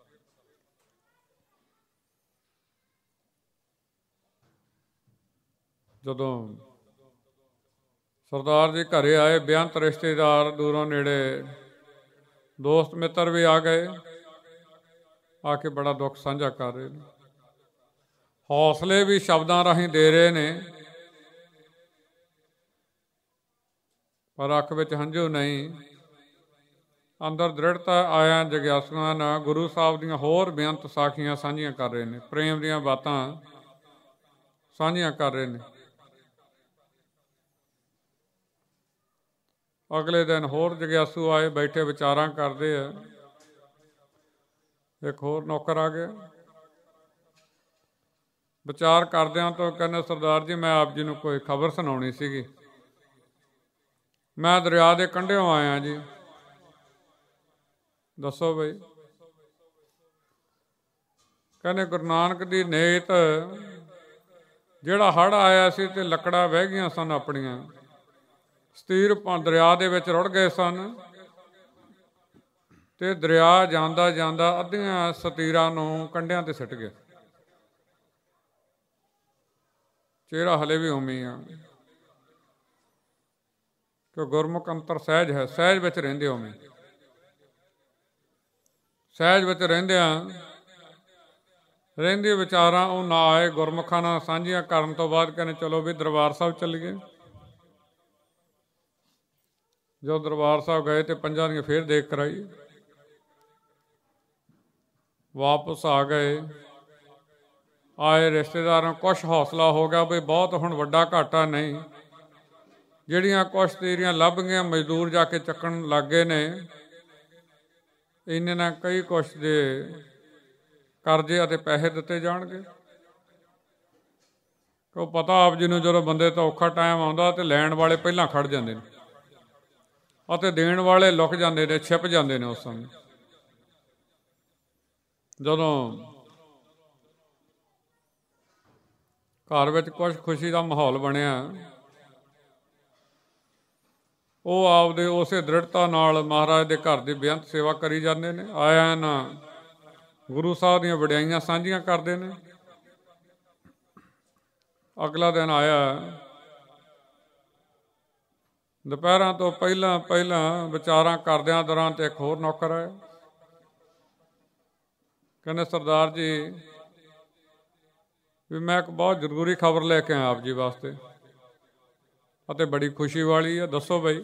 ਜਦੋਂ ਸਰਦਾਰ ਜੀ ਘਰੇ ਆਏ, ਬੇਅੰਤ ਰਿਸ਼ਤੇਦਾਰ ਦੂਰੋਂ ਨੇੜੇ, ਦੋਸਤ ਮਿੱਤਰ ਵੀ ਆ ਗਏ। ਆ ਕੇ ਬੜਾ ਦੁੱਖ ਸਾਂਝਾ ਕਰ ਰਹੇ ਨੇ, ਹੌਸਲੇ ਵੀ ਸ਼ਬਦਾਂ ਰਾਹੀਂ ਦੇ ਰਹੇ ਨੇ, ਪਰ ਅੱਖ ਵਿੱਚ ਹੰਝੂ ਨਹੀਂ। ਅੰਦਰ ਦ੍ਰਿੜਤਾ ਆਇਆ ਜਗਿਆਸੂਆਂ ਨਾਲ ਗੁਰੂ ਸਾਹਿਬ ਦੀਆਂ ਹੋਰ ਬੇਅੰਤ ਸਾਖੀਆਂ ਸਾਂਝੀਆਂ ਕਰ ਰਹੇ ਨੇ, ਪ੍ਰੇਮ ਦੀਆਂ ਬਾਤਾਂ ਸਾਂਝੀਆਂ ਕਰ ਰਹੇ ਨੇ। ਅਗਲੇ ਦਿਨ ਹੋਰ ਜਗਿਆਸੂ ਆਏ, ਬੈਠੇ ਵਿਚਾਰਾਂ ਕਰਦੇ ਆ। ਇੱਕ ਹੋਰ ਨੌਕਰ ਆ ਗਿਆ। ਵਿਚਾਰ ਕਰਦਿਆਂ ਤੋਂ ਕਹਿੰਦੇ ਸਰਦਾਰ ਜੀ ਮੈਂ ਆਪ ਜੀ ਨੂੰ ਕੋਈ ਖਬਰ ਸੁਣਾਉਣੀ ਸੀਗੀ। ਮੈਂ ਦਰਿਆ ਦੇ ਕੰਢਿਓਂ ਆਇਆ ਜੀ। ਦੱਸੋ ਬਈ। ਕਹਿੰਦੇ ਗੁਰੂ ਨਾਨਕ ਦੀ ਨੇਤ, ਜਿਹੜਾ ਹੜ੍ਹ ਆਇਆ ਸੀ ਤੇ ਲੱਕੜਾਂ ਵਹਿ ਗਈਆਂ ਸਨ ਆਪਣੀਆਂ, ਸਤੀਰ ਦਰਿਆ ਦੇ ਵਿੱਚ ਰੁੜ ਗਏ ਸਨ ਤੇ ਦਰਿਆ ਜਾਂਦਾ ਜਾਂਦਾ ਅੱਧੀਆਂ ਸਤੀਰਾਂ ਨੂੰ ਕੰਢਿਆਂ ਤੇ ਸਿੱਟ ਗਿਆ। ਚਿਹਰਾ ਹਲੇ ਵੀ ਉਵੇਂ ਆ ਕਿ ਗੁਰਮੁਖ ਅੰਤਰ ਸਹਿਜ ਹੈ, ਸਹਿਜ ਵਿੱਚ ਰਹਿੰਦੇ ਉਵੇਂ। ਸਹਿਜ ਵਿੱਚ ਰਹਿੰਦਿਆਂ ਰਹਿੰਦੇ ਵਿਚਾਰਾਂ ਉਹ ਨਾ ਆਏ। ਗੁਰਮੁਖਾਂ ਨਾਲ ਸਾਂਝੀਆਂ ਕਰਨ ਤੋਂ ਬਾਅਦ ਕਹਿੰਦੇ ਚਲੋ ਵੀ ਦਰਬਾਰ ਸਾਹਿਬ ਚੱਲੀਏ। ਜਦੋਂ ਦਰਬਾਰ ਸਾਹਿਬ ਗਏ ਤੇ ਪੰਜਾਂ ਦੀਆਂ ਫੇਰ ਦੇਖ ਕਰਾਈ, ਵਾਪਸ ਆ ਗਏ। ਆਏ ਰਿਸ਼ਤੇਦਾਰਾਂ ਕੁਛ ਹੌਸਲਾ ਹੋ ਗਿਆ ਵੀ ਬਹੁਤ ਹੁਣ ਵੱਡਾ ਘਾਟਾ ਨਹੀਂ। ਜਿਹੜੀਆਂ ਕੁਛ ਤੇਰੀਆਂ ਲੱਭ ਗਈਆਂ, ਮਜ਼ਦੂਰ ਜਾ ਕੇ ਚੱਕਣ ਲੱਗ ਗਏ ਨੇ। ਇੰਨੇ ਨਾਲ ਕਈ ਕੁਛ ਦੇ ਕਰਜ਼ੇ ਅਤੇ ਪੈਸੇ ਦਿੱਤੇ ਜਾਣਗੇ। ਉਹ ਪਤਾ ਆਪ ਜੀ ਨੂੰ ਜਦੋਂ ਬੰਦੇ ਤੋਂ ਔਖਾ ਟਾਈਮ ਆਉਂਦਾ ਤੇ ਲੈਣ ਵਾਲੇ ਪਹਿਲਾਂ ਖੜ ਜਾਂਦੇ ਨੇ ਅਤੇ ਦੇਣ ਵਾਲੇ ਲੁਕ ਜਾਂਦੇ ਨੇ, ਛਿਪ ਜਾਂਦੇ ਨੇ। ਉਸ ਸਮੇਂ ਜਦੋਂ ਘਰ ਵਿੱਚ ਕੁਛ ਖੁਸ਼ੀ ਦਾ ਮਾਹੌਲ ਬਣਿਆ, ਉਹ ਆਪਦੇ ਉਸੇ ਦ੍ਰਿੜਤਾ ਨਾਲ ਮਹਾਰਾਜ ਦੇ ਘਰ ਦੀ ਬੇਅੰਤ ਸੇਵਾ ਕਰੀ ਜਾਂਦੇ ਨੇ। ਆਇਆ ਨਾ ਗੁਰੂ ਸਾਹਿਬ ਦੀਆਂ ਵਡਿਆਈਆਂ ਸਾਂਝੀਆਂ ਕਰਦੇ ਨੇ। ਅਗਲਾ ਦਿਨ ਆਇਆ, ਦੁਪਹਿਰਾਂ ਤੋਂ ਪਹਿਲਾਂ ਪਹਿਲਾਂ ਵਿਚਾਰਾਂ ਕਰਦਿਆਂ ਦੌਰਾਨ ਤੇ ਇੱਕ ਹੋਰ ਨੌਕਰ ਆਇਆ। ਕਹਿੰਦੇ ਸਰਦਾਰ ਜੀ ਵੀ ਮੈਂ ਇੱਕ ਬਹੁਤ ਜ਼ਰੂਰੀ ਖਬਰ ਲੈ ਕੇ ਆਇਆ ਆਪ ਜੀ ਵਾਸਤੇ ਅਤੇ ਬੜੀ ਖੁਸ਼ੀ ਵਾਲੀ ਆ। ਦੱਸੋ ਬਈ।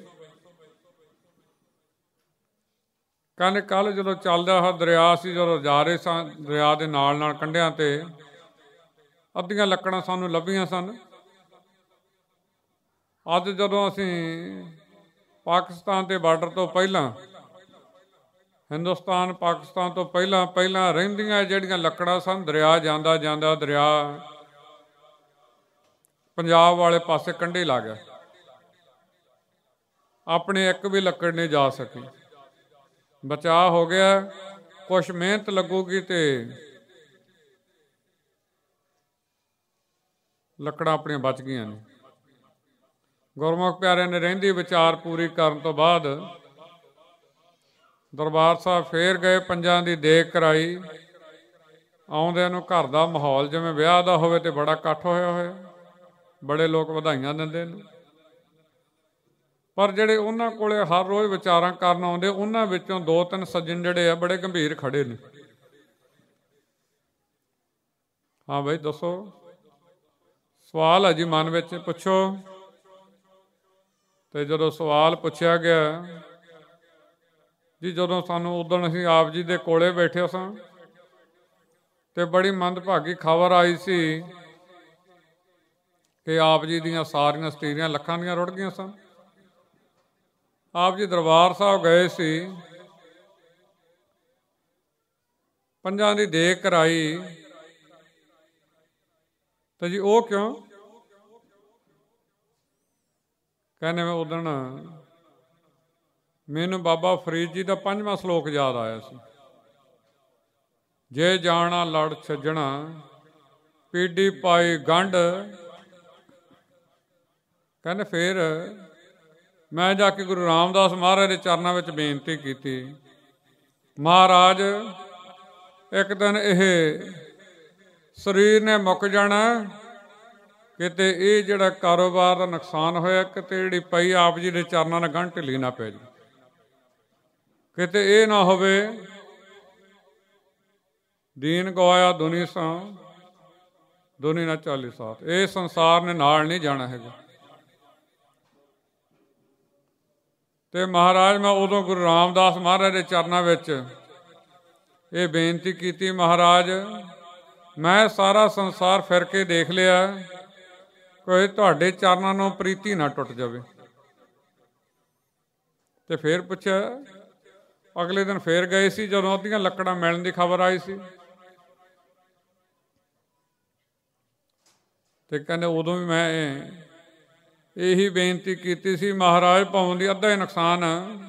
ਕਹਿੰਦੇ ਕੱਲ੍ਹ ਜਦੋਂ ਚੱਲਦਾ ਹੋਇਆ ਦਰਿਆ ਸੀ, ਜਦੋਂ ਜਾ ਰਹੇ ਸਾਂ ਦਰਿਆ ਦੇ ਨਾਲ ਨਾਲ ਕੰਢਿਆਂ ਤੇ, ਅੱਧੀਆਂ ਲੱਕੜਾਂ ਸਾਨੂੰ ਲੱਭੀਆਂ ਸਨ। ਅੱਜ ਜਦੋਂ ਅਸੀਂ ਪਾਕਿਸਤਾਨ ਦੇ ਬਾਰਡਰ ਤੋਂ ਪਹਿਲਾਂ, ਹਿੰਦੁਸਤਾਨ ਪਾਕਿਸਤਾਨ ਤੋਂ ਪਹਿਲਾਂ ਪਹਿਲਾਂ ਰਹਿੰਦੀਆਂ ਜਿਹੜੀਆਂ ਲੱਕੜਾਂ ਸਨ, ਦਰਿਆ ਜਾਂਦਾ ਜਾਂਦਾ ਦਰਿਆ ਪੰਜਾਬ ਵਾਲੇ ਪਾਸੇ ਕੰਢੇ ਲਾ ਗਿਆ। ਆਪਣੀ ਇੱਕ ਵੀ ਲੱਕੜ ਨਹੀਂ ਜਾ ਸਕੀ। ਬਚਾਅ ਹੋ ਗਿਆ। ਕੁਛ ਮਿਹਨਤ ਲੱਗੂਗੀ ਤੇ ਲੱਕੜਾਂ ਆਪਣੀਆਂ ਬਚ ਗਈਆਂ ਨੇ। ਗੁਰਮੁਖ ਪਿਆਰਿਆਂ ਨੇ ਰਹਿੰਦੀ ਵਿਚਾਰ ਪੂਰੀ ਕਰਨ ਤੋਂ ਬਾਅਦ ਦਰਬਾਰ ਸਾਹਿਬ ਫੇਰ ਗਏ, ਪੰਜਾਂ ਦੀ ਦੇਗ ਕਰਾਈ। ਆਉਂਦਿਆਂ ਨੂੰ ਘਰ ਦਾ ਮਾਹੌਲ ਜਿਵੇਂ ਵਿਆਹ ਦਾ ਹੋਵੇ ਤੇ ਬੜਾ ਇਕੱਠ ਹੋਇਆ ਹੋਇਆ, ਬੜੇ ਲੋਕ ਵਧਾਈਆਂ ਦਿੰਦੇ ਨੇ। ਪਰ ਜਿਹੜੇ ਉਹਨਾਂ ਕੋਲੇ ਹਰ ਰੋਜ਼ ਵਿਚਾਰਾਂ ਕਰਨ ਆਉਂਦੇ, ਉਹਨਾਂ ਵਿੱਚੋਂ ਦੋ ਤਿੰਨ ਸੱਜਣ ਜਿਹੜੇ ਆ ਬੜੇ ਗੰਭੀਰ ਖੜੇ ਨੇ। ਹਾਂ ਬਈ ਦੱਸੋ, ਸਵਾਲ ਹੈ ਜੀ ਮਨ ਵਿੱਚ, ਪੁੱਛੋ। ਤੇ ਜਦੋਂ ਸਵਾਲ ਪੁੱਛਿਆ ਗਿਆ ਜੀ, ਜਦੋਂ ਸਾਨੂੰ ਉਦੋਂ ਅਸੀਂ ਆਪ ਜੀ ਦੇ ਕੋਲੇ ਬੈਠੇ ਸਾਂ ਤੇ ਬੜੀ ਮੰਦਭਾਗੀ ਖਬਰ ਆਈ ਸੀ ਕਿ ਆਪ ਜੀ ਦੀਆਂ ਸਾਰੀਆਂ ਸਤੀਰੀਆਂ ਲੱਖਾਂ ਦੀਆਂ ਰੁੜ ਗਈਆਂ ਸਨ। ਆਪ ਜੀ ਦਰਬਾਰ ਸਾਹਿਬ ਗਏ ਸੀ, ਪੰਜਾਂ ਦੀ ਦੇਗ ਕਰਾਈ। ਤੇ ਜੀ ਉਹ ਕਿਉਂ? ਕਹਿੰਦੇ ਮੈਂ ਉਦਣ ਮੈਨੂੰ ਬਾਬਾ ਫਰੀਦ ਜੀ ਦਾ ਪੰਜਵਾਂ ਸ਼ਲੋਕ ਯਾਦ ਆਇਆ ਸੀ, ਜੇ ਜਾਣਾ ਲੜ ਛੱਜਣਾ ਪੀਡੀ ਪਾਈ ਗੰਢ। ਕਹਿੰਦੇ ਫਿਰ ਮੈਂ ਜਾ ਕੇ ਗੁਰੂ ਰਾਮਦਾਸ ਮਹਾਰਾਜ ਦੇ ਚਰਨਾਂ ਵਿੱਚ ਬੇਨਤੀ ਕੀਤੀ, ਮਹਾਰਾਜ ਇੱਕ ਦਿਨ ਇਹ ਸਰੀਰ ਨੇ ਮੁੱਕ ਜਾਣਾ, ਕਿਤੇ ਇਹ ਜਿਹੜਾ ਕਾਰੋਬਾਰ ਦਾ ਨੁਕਸਾਨ ਹੋਇਆ, ਕਿਤੇ ਜਿਹੜੀ ਪਈ ਆਪ ਜੀ ਦੇ ਚਰਨਾਂ ਨਾਲ ਗੰਢ ਢਿੱਲੀ ਨਾ ਪੈ ਜਾਵੇ, ਕਿਤੇ ਇਹ ਨਾ ਹੋਵੇ ਦੀਨ ਗਵਾਇਆ ਦੁਨੀ ਸਾਂ ਦੁਨੀ ਨਾ ਚਾਲੀ ਸਾਥ। ਇਹ ਸੰਸਾਰ ਨੇ ਨਾਲ ਨਹੀਂ ਜਾਣਾ ਹੈਗਾ। ਤੇ ਮਹਾਰਾਜ ਮੈਂ ਉਦੋਂ ਗੁਰੂ ਰਾਮਦਾਸ ਮਹਾਰਾਜ ਦੇ ਚਰਨਾਂ ਵਿੱਚ ਇਹ ਬੇਨਤੀ ਕੀਤੀ, ਮਹਾਰਾਜ ਮੈਂ ਸਾਰਾ ਸੰਸਾਰ ਫਿਰ ਕੇ ਦੇਖ ਲਿਆ, ਕੋਈ ਤੁਹਾਡੇ ਚਰਨਾਂ ਨੂੰ ਪ੍ਰੀਤੀ ਨਾ ਟੁੱਟ ਜਾਵੇ। ਤੇ ਫਿਰ ਪੁੱਛਿਆ, ਅਗਲੇ ਦਿਨ ਫੇਰ ਗਏ ਸੀ, ਜਦੋਂ ਉਹਦੀਆਂ ਲੱਕੜਾਂ ਮਿਲਣ ਦੀ ਖਬਰ ਆਈ ਸੀ। ਤੇ ਕਹਿੰਦੇ ਉਦੋਂ ਵੀ ਮੈਂ ਇਹੀ ਬੇਨਤੀ ਕੀਤੀ ਸੀ, ਮਹਾਰਾਜ ਭਾਵੇਂ ਦੀ ਅੱਧਾ ਹੀ ਨੁਕਸਾਨ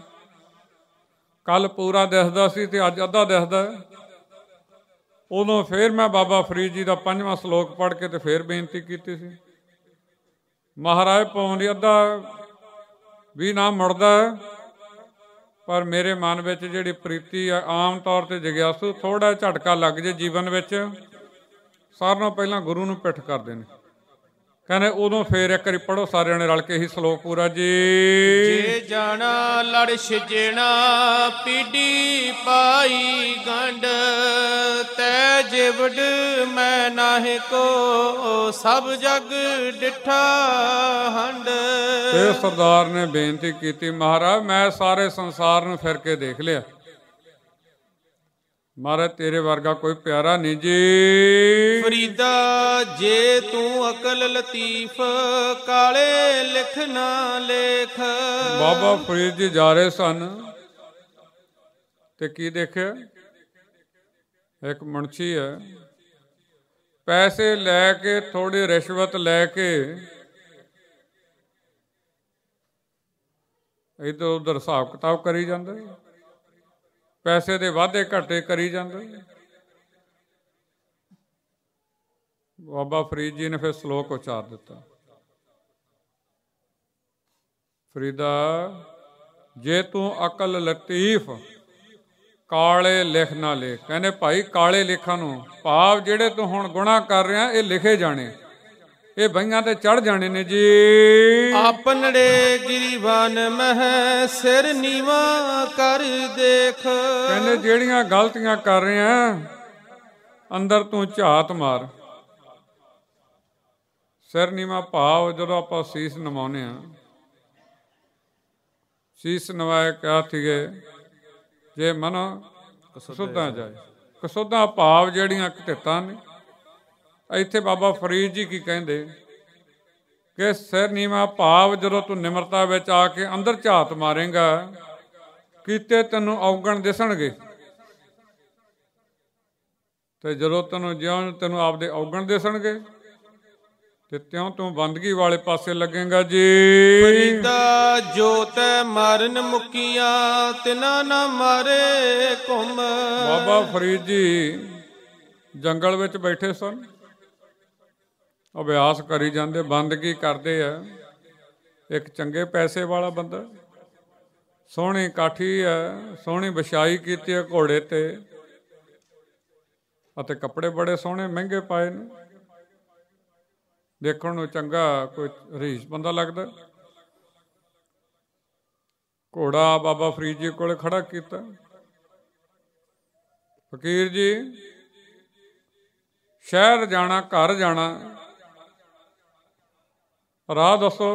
ਕੱਲ ਪੂਰਾ ਦਿਸਦਾ ਸੀ ਤੇ ਅੱਜ ਅੱਧਾ ਦਿਸਦਾ। ਉਦੋਂ ਫੇਰ ਮੈਂ ਬਾਬਾ ਫਰੀਦ ਜੀ ਦਾ ਪੰਜਵਾਂ ਸ਼ਲੋਕ ਪੜ੍ਹ ਕੇ ਤੇ ਫੇਰ ਬੇਨਤੀ ਕੀਤੀ ਸੀ, ਮਹਾਰਾਜ ਭਾਵੇਂ ਦੀ ਅੱਧਾ ਵੀ ਨਾ ਮੁੜਦਾ, ਪਰ ਮੇਰੇ ਮਨ ਵਿੱਚ ਜਿਹੜੀ ਪ੍ਰੀਤੀ ਆ, ਆਮ ਤੌਰ ਤੇ ਜਗਿਆਸੂ ਥੋੜ੍ਹਾ ਝਟਕਾ ਲੱਗ ਜੇ ਜੀਵਨ ਵਿੱਚ, ਸਾਰਿਆਂ ਨਾਲੋਂ ਪਹਿਲਾਂ ਗੁਰੂ ਨੂੰ ਪਿੱਠ ਕਰਦੇ ਨੇ। ਕਹਿੰਦੇ ਉਦੋਂ ਫੇਰ ਇੱਕ ਵਾਰੀ ਪੜ੍ਹੋ ਸਾਰਿਆਂ ਨੇ ਰਲ ਕੇ ਹੀ ਸ਼ਲੋਕ ਪੂਰਾ ਜੀ। ਜੇ ਜਾਣਾ ਲੜ ਛਿਜਣਾ ਪੀੜੀ ਪਾਈ ਗੰਢ, ਤੈ ਜਿਵੜ ਮੈਂ ਨਾਹੇ ਕੋ ਸਭ ਜਗ ਡਿਠਾ ਹੰਡ। ਤੇ ਸਰਦਾਰ ਨੇ ਬੇਨਤੀ ਕੀਤੀ, ਮਹਾਰਾਜ ਮੈਂ ਸਾਰੇ ਸੰਸਾਰ ਨੂੰ ਫਿਰ ਕੇ ਦੇਖ ਲਿਆ, ਮਹਾਰਾਜ ਤੇਰੇ ਵਰਗਾ ਕੋਈ ਪਿਆਰਾ ਨਹੀਂ ਜੀ। ਫਰੀਦਾ ਜੇ ਤੂੰ ਅਕਲ ਲਤੀਫ ਕਾਲੇ ਲਿਖ ਨਾ ਲੇਖ। ਬਾਬਾ ਫਰੀਦ ਜੀ ਜਾ ਰਹੇ ਸਨ ਤੇ ਕੀ ਦੇਖਿਆ, ਇੱਕ ਮੁਨਸ਼ੀ ਹੈ, ਪੈਸੇ ਲੈ ਕੇ ਥੋੜੀ ਰਿਸ਼ਵਤ ਲੈ ਕੇ ਇੱਧਰ ਉੱਧਰ ਹਿਸਾਬ ਕਿਤਾਬ ਕਰੀ ਜਾਂਦਾ, ਪੈਸੇ ਦੇ ਵਾਧੇ ਘਾਟੇ ਕਰੀ ਜਾਂਦਾ। ਬਾਬਾ ਫਰੀਦ ਜੀ ਨੇ ਫਿਰ ਸ਼ਲੋਕ ਉਚਾਰ ਦਿੱਤਾ, ਫਰੀਦਾ ਜੇ ਤੂੰ ਅਕਲ ਲਤੀਫ ਕਾਲੇ ਲਿਖ ਨਾ ਲਿਖ। ਕਹਿੰਦੇ ਭਾਈ ਕਾਲੇ ਲੇਖਾਂ ਨੂੰ ਭਾਵ ਜਿਹੜੇ ਤੂੰ ਹੁਣ ਗੁਨਾਹ ਕਰ ਰਿਹਾ ਇਹ ਲਿਖੇ ਜਾਣੇ, ਇਹ ਬਈਆਂ ਤੇ ਚੜ ਜਾਣੇ ਨੇ ਜੀ। ਆਪਨੜੇ ਗਿਰੀਵਾਨ ਮਹਿ ਸਿਰ ਨੀਵਾ ਕਰ ਦੇਖ। ਕਹਿੰਦੇ ਜਿਹੜੀਆਂ ਗਲਤੀਆਂ ਕਰ ਰਿਹਾ ਅੰਦਰ ਤੂੰ ਝਾਤ ਮਾਰ। ਸਿਰ ਨੀਵਾ ਭਾਵ ਜਦੋਂ ਆਪਾਂ ਸੀਸ ਨਵਾਉਂਦੇ ਹਾਂ, ਸੀਸ ਨਵਾਏ ਕਿਹਾ ਸੀਗੇ ਜੇ ਮਨ ਕਸੁੱਧਾਂ ਜਾਏ। ਕਸੁੱਧਾਂ ਭਾਵ ਜਿਹੜੀਆਂ ਘਟਿਤਾਂ ਨੇ ਇੱਥੇ ਬਾਬਾ ਫਰੀਦ ਜੀ ਕੀ ਕਹਿੰਦੇ ਕਿ ਸਿਰ ਨੀਵਾਂ ਭਾਵ ਜਦੋਂ ਤੂੰ ਨਿਮਰਤਾ ਵਿੱਚ ਆ ਕੇ ਅੰਦਰ ਝਾਤ ਮਾਰੇਂਗਾ ਕੀਤੇ ਤੈਨੂੰ ਔਗਣ ਦਿਸਣਗੇ, ਤੇ ਜਦੋਂ ਤੈਨੂੰ ਜਿਉਂ ਤੈਨੂੰ ਆਪਦੇ ਔਗਣ ਦਿਸਣਗੇ ਤੇ ਤਿਉਂ ਤੂੰ ਬੰਦਗੀ ਵਾਲੇ ਪਾਸੇ ਲੱਗੇਗਾ ਜੀ। ਫਰੀਦਾ ਜੋ ਤੈ ਮਾਰਨ ਮੁਕੀਆਂ ਤਿਨਾ ਨਾ ਮਾਰੇ ਘੁੰਮ। ਬਾਬਾ ਫਰੀਦ ਜੀ ਜੰਗਲ ਵਿੱਚ ਬੈਠੇ ਸਨ, ਅਭਿਆਸ ਕਰੀ ਜਾਂਦੇ, ਬੰਦਗੀ ਕਰਦੇ ਆ। ਇੱਕ ਚੰਗੇ ਪੈਸੇ ਵਾਲਾ ਬੰਦਾ, ਸੋਹਣੀ ਕਾਠੀ ਹੈ, ਸੋਹਣੀ ਵਿਛਾਈ ਕੀਤੀ ਹੈ ਘੋੜੇ ਤੇ, ਅਤੇ ਕੱਪੜੇ ਬੜੇ ਸੋਹਣੇ ਮਹਿੰਗੇ ਪਾਏ ਨੇ, ਦੇਖਣ ਨੂੰ ਚੰਗਾ ਕੋਈ ਰੀਸ ਬੰਦਾ ਲੱਗਦਾ। ਘੋੜਾ ਬਾਬਾ ਫਰੀਦ ਜੀ ਕੋਲ ਖੜਾ ਕੀਤਾ। ਫਕੀਰ ਜੀ ਸ਼ਹਿਰ ਜਾਣਾ, ਘਰ ਜਾਣਾ, ਰਾਹ ਦੱਸੋ।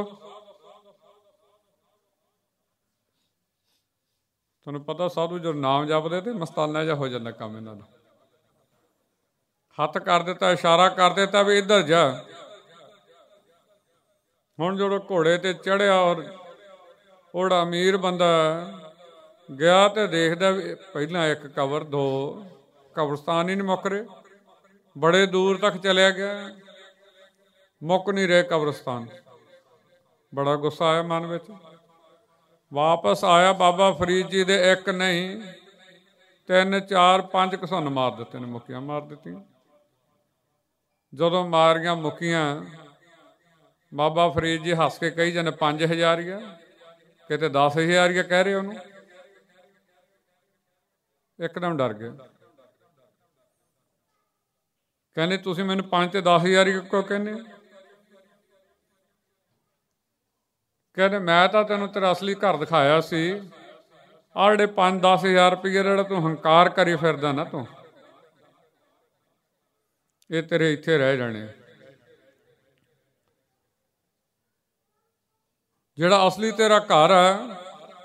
ਤੁਹਾਨੂੰ ਪਤਾ ਸਾਧੂ ਜਦੋਂ ਨਾਮ ਜਪਦੇ ਤੇ ਮਸਤਾਨਾ ਜਿਹਾ ਹੋ ਜਾਂਦਾ ਕੰਮ ਇਹਨਾਂ ਦਾ। ਹੱਥ ਕਰ ਦਿੱਤਾ, ਇਸ਼ਾਰਾ ਕਰ ਦਿੱਤਾ ਵੀ ਇੱਧਰ ਜਾ। ਹੁਣ ਜਦੋਂ ਘੋੜੇ ਤੇ ਚੜ੍ਹਿਆ ਔਰ ਉਹੜਾ ਅਮੀਰ ਬੰਦਾ ਗਿਆ ਤੇ ਦੇਖਦਾ ਵੀ ਪਹਿਲਾਂ ਇੱਕ ਕਬਰ, ਦੋ ਕਬਰਸਤਾਨ ਹੀ ਨਹੀਂ ਮੁੱਕ ਰਹੇ, ਬੜੇ ਦੂਰ ਤੱਕ ਚਲਿਆ ਗਿਆ, ਮੁੱਕ ਨਹੀਂ ਰਹੇ ਕਬਰਸਤਾਨ। ਬੜਾ ਗੁੱਸਾ ਆਇਆ ਮਨ ਵਿੱਚ, ਵਾਪਸ ਆਇਆ। ਬਾਬਾ ਫਰੀਦ ਜੀ ਦੇ ਇੱਕ ਨਹੀਂ ਤਿੰਨ ਚਾਰ ਪੰਜ ਘਸੁੰਨ ਮਾਰ ਦਿੱਤੇ ਨੇ, ਮੁੱਕੀਆਂ ਮਾਰ ਦਿੱਤੀਆਂ। ਜਦੋਂ ਮਾਰੀਆਂ ਮੁੱਕੀਆਂ, ਬਾਬਾ ਫਰੀਦ ਜੀ ਹੱਸ ਕੇ ਕਹੀ ਜਾਂਦੇ ਪੰਜ ਹਜ਼ਾਰੀਆ, ਕਿਤੇ ਦਸ ਹਜ਼ਾਰੀਆ ਕਹਿ ਰਹੇ ਉਹਨੂੰ। ਇੱਕਦਮ ਡਰ ਗਿਆ, ਕਹਿੰਦੇ ਤੁਸੀਂ ਮੈਨੂੰ ਪੰਜ ਤੇ ਦਸ ਹਜ਼ਾਰ ਕਿਉਂ ਕਹਿੰਦੇ? ਕਹਿੰਦੇ ਮੈਂ ਤਾਂ ਤੈਨੂੰ ਤੇਰਾ ਅਸਲੀ ਘਰ ਦਿਖਾਇਆ ਸੀ, ਆਹ ਜਿਹੜੇ ਪੰਜ ਦਸ ਹਜ਼ਾਰ ਰੁਪਈਏ ਜਿਹੜਾ ਤੂੰ ਹੰਕਾਰ ਕਰੀ ਫਿਰਦਾ ਨਾ, ਤੂੰ ਇਹ ਤੇਰੇ ਇੱਥੇ ਰਹਿ ਜਾਣੇ। ਜਿਹੜਾ ਅਸਲੀ ਤੇਰਾ ਘਰ ਆ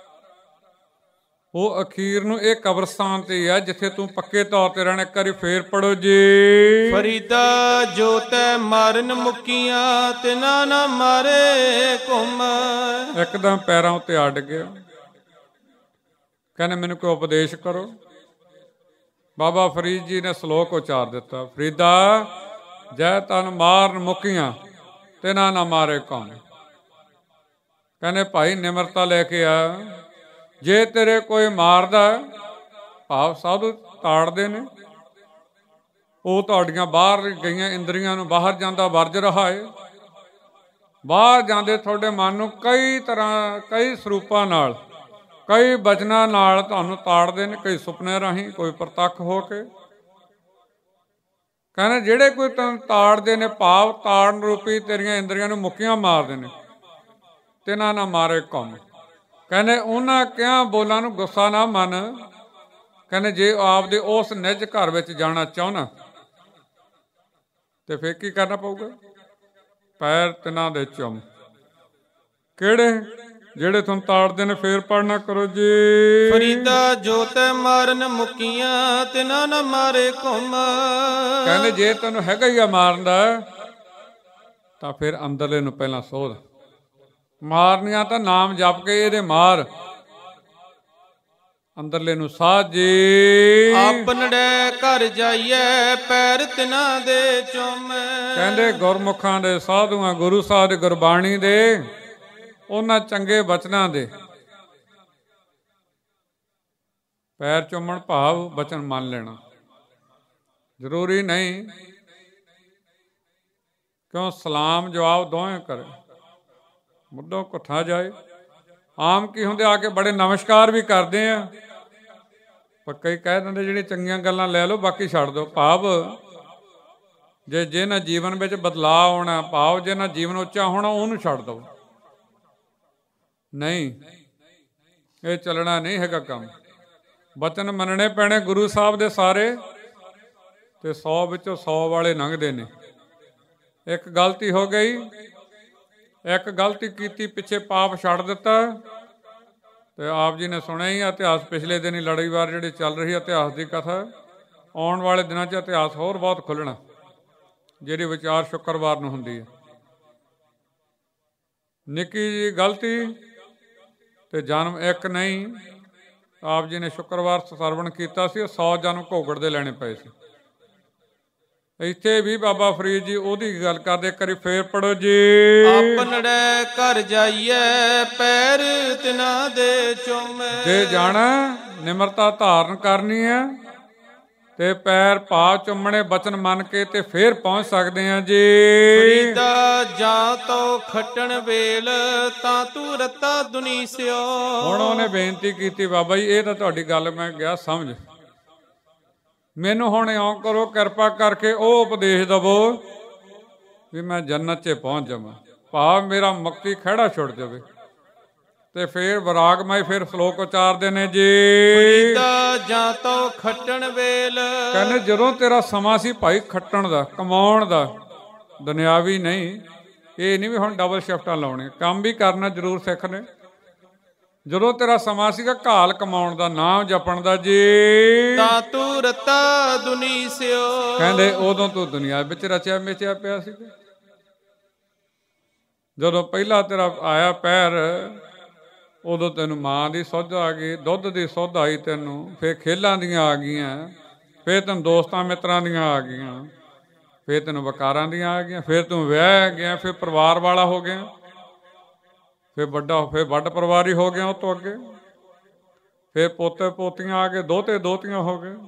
ਉਹ ਅਖੀਰ ਨੂੰ ਇਹ ਕਬਰਸਤਾਨ ਤੇ ਹੀ ਆ ਜਿੱਥੇ ਤੂੰ ਪੱਕੇ ਤੌਰ ਤੇ ਰਹਿਣਾ। ਇੱਕ ਵਾਰੀ ਫੇਰ ਪੜੋ ਜੀ। ਫਰੀਦਾ ਜੋ ਤੈ ਮਾਰਨ ਮੁਕੀਆਂ ਤਿਨਾ ਨਾ ਮਾਰੇ ਘੁੰਮ। ਇੱਕਦਮ ਪੈਰਾਂ ਉੱਤੇ ਅੱਡ ਗਿਆ, ਕਹਿੰਦੇ ਮੈਨੂੰ ਕੋਈ ਉਪਦੇਸ਼ ਕਰੋ। ਬਾਬਾ ਫਰੀਦ ਜੀ ਨੇ ਸ਼ਲੋਕ ਉਚਾਰ ਦਿੱਤਾ, ਫਰੀਦਾ ਜੈ ਤਨ ਮਾਰਨ ਮੁਕੀਆਂ ਤਿਨਾ ਨਾ ਮਾਰੇ ਘੁੰਮ। ਕਹਿੰਦੇ ਭਾਈ ਨਿਮਰਤਾ ਲੈ ਕੇ ਆ, ਜੇ ਤੇਰੇ ਕੋਈ ਮਾਰਦਾ, ਭਾਵ ਸਾਧੂ ਤਾੜਦੇ ਨੇ, ਉਹ ਤੁਹਾਡੀਆਂ ਬਾਹਰ ਗਈਆਂ ਇੰਦਰੀਆਂ ਨੂੰ ਬਾਹਰ ਜਾਂਦਾ ਵਰਜ ਰਿਹਾ ਹੈ। ਬਾਹਰ ਜਾਂਦੇ ਤੁਹਾਡੇ ਮਨ ਨੂੰ ਕਈ ਤਰ੍ਹਾਂ ਕਈ ਸਰੂਪਾਂ ਨਾਲ, ਕਈ ਬਚਨਾਂ ਨਾਲ ਤੁਹਾਨੂੰ ਤਾੜਦੇ ਨੇ, ਕਈ ਸੁਪਨੇ ਰਾਹੀਂ, ਕੋਈ ਪ੍ਰਤੱਖ ਹੋ ਕੇ। ਕਹਿੰਦੇ ਜਿਹੜੇ ਕੋਈ ਤੈਨੂੰ ਤਾੜਦੇ ਨੇ, ਭਾਵ ਤਾੜਨ ਰੂਪੀ ਤੇਰੀਆਂ ਇੰਦਰੀਆਂ ਨੂੰ ਮੁੱਕੀਆਂ ਮਾਰਦੇ ਨੇ, ਤਿਨਾਂ ਨਾ ਮਾਰੇ ਘੁੰਮ। ਕਹਿੰਦੇ ਉਹਨਾਂ ਕਿਹਾ ਬੋਲਾਂ ਨੂੰ ਗੁੱਸਾ ਨਾ ਮੰਨ। ਕਹਿੰਦੇ ਜੇ ਆਪਦੇ ਉਸ ਨਿੱਜ ਘਰ ਵਿੱਚ ਜਾਣਾ ਚਾਹੁੰਦਾ ਤੇ ਫਿਰ ਕੀ ਕਰਨਾ ਪਊਗਾ? ਪੈਰ ਤਿਨਾਂ ਦੇ ਚੁੰਮ। ਕਿਹੜੇ? ਜਿਹੜੇ ਤੁਹਾਨੂੰ ਤਾੜਦੇ ਨੇ। ਫੇਰ ਪੜਨਾ ਕਰੋ ਜੀ। ਫਰੀਦਾ ਜੋ ਤੈ ਮਾਰਨ ਮੁਕੀਆਂ ਤਿਨਾ ਨਾ ਮਾਰੇ ਘੁੰਮ। ਕਹਿੰਦੇ ਜੇ ਤੈਨੂੰ ਹੈਗਾ ਹੀ ਆ ਮਾਰਨ ਦਾ ਤਾਂ ਫਿਰ ਅੰਦਰਲੇ ਨੂੰ ਪਹਿਲਾਂ ਸੋਧ। ਮਾਰਨੀਆਂ ਤਾਂ ਨਾਮ ਜਪ ਕੇ ਇਹਦੇ ਮਾਰ, ਅੰਦਰਲੇ ਨੂੰ ਸਾਧ ਜੀ। ਆਪਨੜੇ ਘਰ ਜਾਈਏ ਪੈਰ ਤਿਨਾਂ ਦੇ ਚੁੰਮ। ਕਹਿੰਦੇ ਗੁਰਮੁਖਾਂ ਦੇ, ਸਾਧੂਆਂ, ਗੁਰੂ ਸਾਹਿਬ ਦੀ ਗੁਰਬਾਣੀ ਦੇ, ਉਹਨਾਂ ਚੰਗੇ ਬਚਨਾਂ ਦੇ ਪੈਰ ਚੁੰਮਣ, ਭਾਵ ਬਚਨ ਮੰਨ ਲੈਣਾ। ਜ਼ਰੂਰੀ ਨਹੀਂ ਕਿਉਂ ਸਲਾਮ ਜਵਾਬ ਦੋਵੇਂ ਕਰੇ, ਮੁੱਢੋਂ ਕੁੱਠਾ ਜਾਏ। ਆਮ ਕੀ ਹੁੰਦੇ, ਆ ਕੇ ਬੜੇ ਨਮਸਕਾਰ ਵੀ ਕਰਦੇ ਆ, ਪਰ ਕਈ ਕਹਿ ਦਿੰਦੇ ਜਿਹੜੀਆਂ ਚੰਗੀਆਂ ਗੱਲਾਂ ਲੈ ਲਓ, ਬਾਕੀ ਛੱਡ ਦਿਓ। ਭਾਵ ਜੇ ਜਿਹਨਾਂ ਜੀਵਨ ਵਿੱਚ ਬਦਲਾਅ ਆਉਣਾ, ਭਾਵ ਜਿਹਨਾਂ ਜੀਵਨ ਉੱਚਾ ਹੋਣਾ, ਉਹਨੂੰ ਛੱਡ ਦਿਓ। ਨਹੀਂ, ਇਹ ਚੱਲਣਾ ਨਹੀਂ ਹੈਗਾ ਕੰਮ। ਬਚਨ ਮੰਨਣੇ ਪੈਣੇ ਗੁਰੂ ਸਾਹਿਬ ਦੇ ਸਾਰੇ, ਤੇ ਸੌ ਵਿੱਚੋਂ ਸੌ ਵਾਲੇ ਲੰਘਦੇ ਨੇ। ਇੱਕ ਗਲਤੀ ਹੋ ਗਈ, ਇੱਕ ਗਲਤੀ ਕੀਤੀ, ਪਿੱਛੇ ਪਾਪ ਛੱਡ ਦਿੱਤਾ, ਤੇ ਆਪ ਜੀ ਨੇ ਸੁਣਿਆ ਹੀ ਇਤਿਹਾਸ। ਪਿਛਲੇ ਦਿਨ ਹੀ ਲੜੀਵਾਰ ਜਿਹੜੀ ਚੱਲ ਰਹੀ ਇਤਿਹਾਸ ਦੀ ਕਥਾ, ਆਉਣ ਵਾਲੇ ਦਿਨਾਂ 'ਚ ਇਤਿਹਾਸ ਹੋਰ ਬਹੁਤ ਖੁੱਲ੍ਹਣਾ। ਜਿਹੜੀ ਵਿਚਾਰ ਸ਼ੁੱਕਰਵਾਰ ਨੂੰ ਹੁੰਦੀ ਹੈ। ਨਿੱਕੀ ਜਿਹੀ ਗਲਤੀ ਤੇ ਜਨਮ ਇੱਕ ਨਹੀਂ, ਆਪ ਜੀ ਨੇ ਸ਼ੁੱਕਰਵਾਰ ਸਰਵਣ ਕੀਤਾ ਸੀ, ਸੌ ਜਨਮ ਘੋਗੜ ਦੇ ਲੈਣੇ ਪਏ ਸੀ। ਇੱਥੇ ਵੀ ਬਾਬਾ ਫਰੀਦ ਜੀ ਉਹਦੀ ਗੱਲ ਕਰਦੇ, ਇੱਕ ਵਾਰੀ ਫੇਰ ਪੜੋ ਜੀ। ਆਪਨੜੇ ਘਰ ਜਾਈਏ ਪੈਰ ਤਿਨਾਂ ਦੇ ਚੁੰਮੇ। ਜੇ ਜਾਣਾ ਨਿਮਰਤਾ ਧਾਰਨ ਕਰਨੀ ਹੈ ਤੇ ਪੈਰ ਭਾਵ ਚੁੰਮਣੇ ਬਚਨ ਮੰਨ ਕੇ ਤੇ ਫੇਰ ਪਹੁੰਚ ਸਕਦੇ ਆ ਜੀ। ਫਰੀਦਾ ਜਾਂ ਤੋ ਖੱਟਣ ਵੇਲ ਤਾਂ ਤੂੰ ਰੱਤਾ ਦੁਨੀ ਸਿਓ। ਹੁਣ ਉਹਨੇ ਬੇਨਤੀ ਕੀਤੀ, ਬਾਬਾ ਜੀ ਇਹ ਤਾਂ ਤੁਹਾਡੀ ਗੱਲ ਮੈਂ ਗਿਆ ਸਮਝ, ਮੈਨੂੰ ਹੁਣ ਇਉਂ ਕਰੋ ਕਿਰਪਾ ਕਰਕੇ ਉਹ ਉਪਦੇਸ਼ ਦਵੋ ਵੀ ਮੈਂ ਜੰਨਤ 'ਚ ਪਹੁੰਚ ਜਾਵਾਂ, ਭਾਵ ਮੇਰਾ ਮੁਕਤੀ ਖਹਿੜਾ ਛੁੱਟ ਜਾਵੇ। ਤੇ ਫੇਰ ਵਿਰਾਗਮਈ ਫਿਰ ਸ਼ਲੋਕ ਉਚਾਰਦੇ ਨੇ ਜੀ। ਫਰੀਦਾ ਜਾਂ ਤੋ ਖੱਟਣ ਵੇਲ, ਕਹਿੰਦੇ ਜਦੋਂ ਤੇਰਾ ਸਮਾਂ ਸੀ ਭਾਈ ਖੱਟਣ ਦਾ, ਕਮਾਉਣ ਦਾ, ਦੁਨਿਆਵੀ ਨਹੀਂ, ਇਹ ਨਹੀਂ ਵੀ ਹੁਣ ਡਬਲ ਸ਼ਿਫਟਾਂ ਲਾਉਣੀਆਂ, ਕੰਮ ਵੀ ਕਰਨਾ ਜ਼ਰੂਰ ਸਿੱਖ ਨੇ। ਜਦੋਂ ਤੇਰਾ ਸਮਾਂ ਸੀਗਾ ਘਾਲ ਕਮਾਉਣ ਦਾ, ਨਾਮ ਜਪਣ ਦਾ ਜੀ, ਤਾਂ ਤੂੰ ਰੱਤਾ ਦੁਨੀ ਸਿਓ। ਕਹਿੰਦੇ ਉਦੋਂ ਤੂੰ ਦੁਨੀਆ ਵਿੱਚ ਰਚਿਆ ਮਿਚਿਆ ਪਿਆ ਸੀਗਾ। ਜਦੋਂ ਪਹਿਲਾ ਤੇਰਾ ਆਇਆ ਪੈਰ, ਉਦੋਂ ਤੈਨੂੰ ਮਾਂ ਦੀ ਸੁੱਧ ਆ ਗਈ, ਦੁੱਧ ਦੀ ਸੁੱਧ ਆਈ ਤੈਨੂੰ, ਫਿਰ ਖੇਲਾਂ ਦੀਆਂ ਆ ਗਈਆਂ, ਫਿਰ ਤੈਨੂੰ ਦੋਸਤਾਂ ਮਿੱਤਰਾਂ ਦੀਆਂ ਆ ਗਈਆਂ, ਫਿਰ ਤੈਨੂੰ ਵਕਾਰਾਂ ਦੀਆਂ ਆ ਗਈਆਂ, ਫਿਰ ਤੂੰ ਵਿਆਹ ਗਿਆ, ਫਿਰ ਪਰਿਵਾਰ ਵਾਲਾ ਹੋ ਗਿਆ, ਫਿਰ ਵੱਡਾ ਫਿਰ ਵੱਡ ਪਰਿਵਾਰੀ ਹੋ ਗਿਆ। ਉਹ ਤੋਂ ਅੱਗੇ ਫਿਰ ਪੋਤੇ ਪੋਤੀਆਂ ਆ ਗਏ, ਦੋਤੇ ਦੋਤੀਆਂ ਹੋ ਗਏ।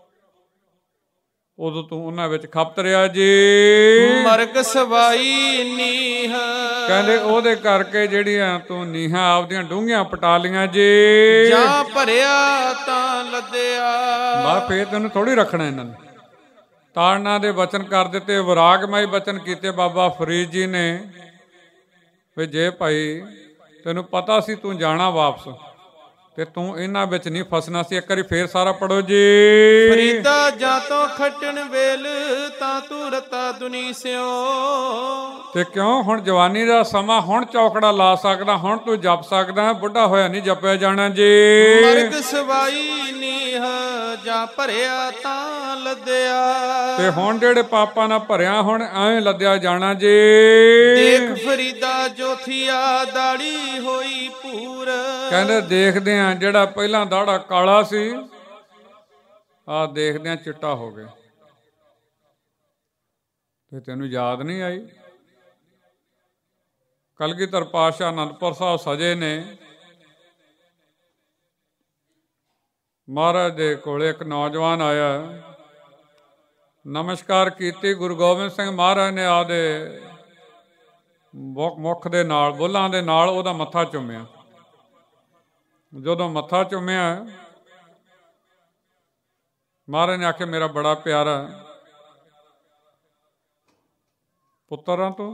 ਉਦੋਂ ਤੂੰ ਉਹਨਾਂ ਵਿੱਚ ਖਪਤ ਰਿਹਾ ਜੀ। ਮਰਗ ਸਵਾਈ ਨੀਹ, ਕਹਿੰਦੇ ਉਹਦੇ ਕਰਕੇ ਜਿਹੜੀਆਂ ਤੂੰ ਨੀਹਾਂ ਆਪਦੀਆਂ ਡੂੰਘੀਆਂ ਪਟਾ ਲੀਆਂ ਜੀ। ਜਾਂ ਭਰਿਆ ਤਾਂ ਲੱਦਿਆ, ਬਾ ਫੇਰ ਤੈਨੂੰ ਥੋੜੀ ਰੱਖਣਾ ਇਹਨਾਂ ਨੇ। ਤਾੜਨਾ ਦੇ ਬਚਨ ਕਰ ਦਿੱਤੇ, ਵਿਰਾਗਮਈ ਬਚਨ ਕੀਤੇ ਬਾਬਾ ਫਰੀਦ ਜੀ ਨੇ ਵੀ ਜੇ ਭਾਈ ਤੈਨੂੰ ਪਤਾ ਸੀ ਤੂੰ ਜਾਣਾ ਵਾਪਸ, ਤੇ ਤੂੰ ਇਹਨਾਂ ਵਿੱਚ ਨਹੀਂ ਫਸਣਾ ਸੀ। ਇੱਕ ਵਾਰੀ ਫੇਰ ਸਾਰਾ ਪੜੋ ਜੀ। ਫਰੀਦਾ ਜਾਂ ਤੋਂ ਖੱਟਣ ਵੇਲ ਤਾਂ ਤੂੰ ਰੱਤਾ ਦੁਨੀ ਸਿਓ। ਤੇ ਕਿਉਂ ਹੁਣ ਜਵਾਨੀ ਦਾ ਸਮਾਂ, ਹੁਣ ਚੌਕੜਾ ਲਾ ਸਕਦਾ, ਹੁਣ ਤੂੰ ਜਪ ਸਕਦਾ, ਬੁੱਢਾ ਹੋਇਆ ਨਹੀਂ ਜਪਿਆ ਜਾਣਾ ਜੀ। ਮਰਗ ਸਵਾਈ ਨੀਹ, ਜਾਂ ਭਰਿਆ ਤਾਂ ਲੱਦਿਆ। ਤੇ ਹੁਣ ਜਿਹੜੇ ਪਾਪਾਂ ਨਾਲ ਭਰਿਆ, ਹੁਣ ਐਂ ਲੱਦਿਆ ਜਾਣਾ ਜੀ। ਦੇਖ ਫਰੀਦਾ ਜੋਥੀਆ ਦਾੜੀ ਹੋਈ ਪੂਰ। ਕਹਿੰਦੇ ਦੇਖਦੇ ਆ ਜਿਹੜਾ ਪਹਿਲਾਂ ਦਾੜਾ ਕਾਲਾ ਸੀ, ਆ ਦੇਖਦੇ ਆ ਚਿੱਟਾ ਹੋ ਗਿਆ। ਤੇ ਤੈਨੂੰ ਯਾਦ ਨਹੀਂ ਆਈ? ਕਲਗੀਧਰ ਪਾਤਸ਼ਾਹ ਅਨੰਦਪੁਰ ਸਾਹਿਬ ਸਜੇ ਨੇ, ਮਹਾਰਾਜ ਦੇ ਕੋਲੇ ਇੱਕ ਨੌਜਵਾਨ ਆਇਆ, ਨਮਸਕਾਰ ਕੀਤੀ। ਗੁਰੂ ਗੋਬਿੰਦ ਸਿੰਘ ਮਹਾਰਾਜ ਨੇ ਆਪਦੇ ਮੁੱਖ ਦੇ ਨਾਲ, ਬੁੱਲਾਂ ਦੇ ਨਾਲ ਉਹਦਾ ਮੱਥਾ ਚੁੰਮਿਆ। ਜਦੋਂ ਮੱਥਾ ਚੁੰਮਿਆ, ਮਹਾਰਾਜ ਨੇ ਆਖਿਆ ਮੇਰਾ ਬੜਾ ਪਿਆਰਾ ਪੁੱਤਰਾਂ ਤੋਂ।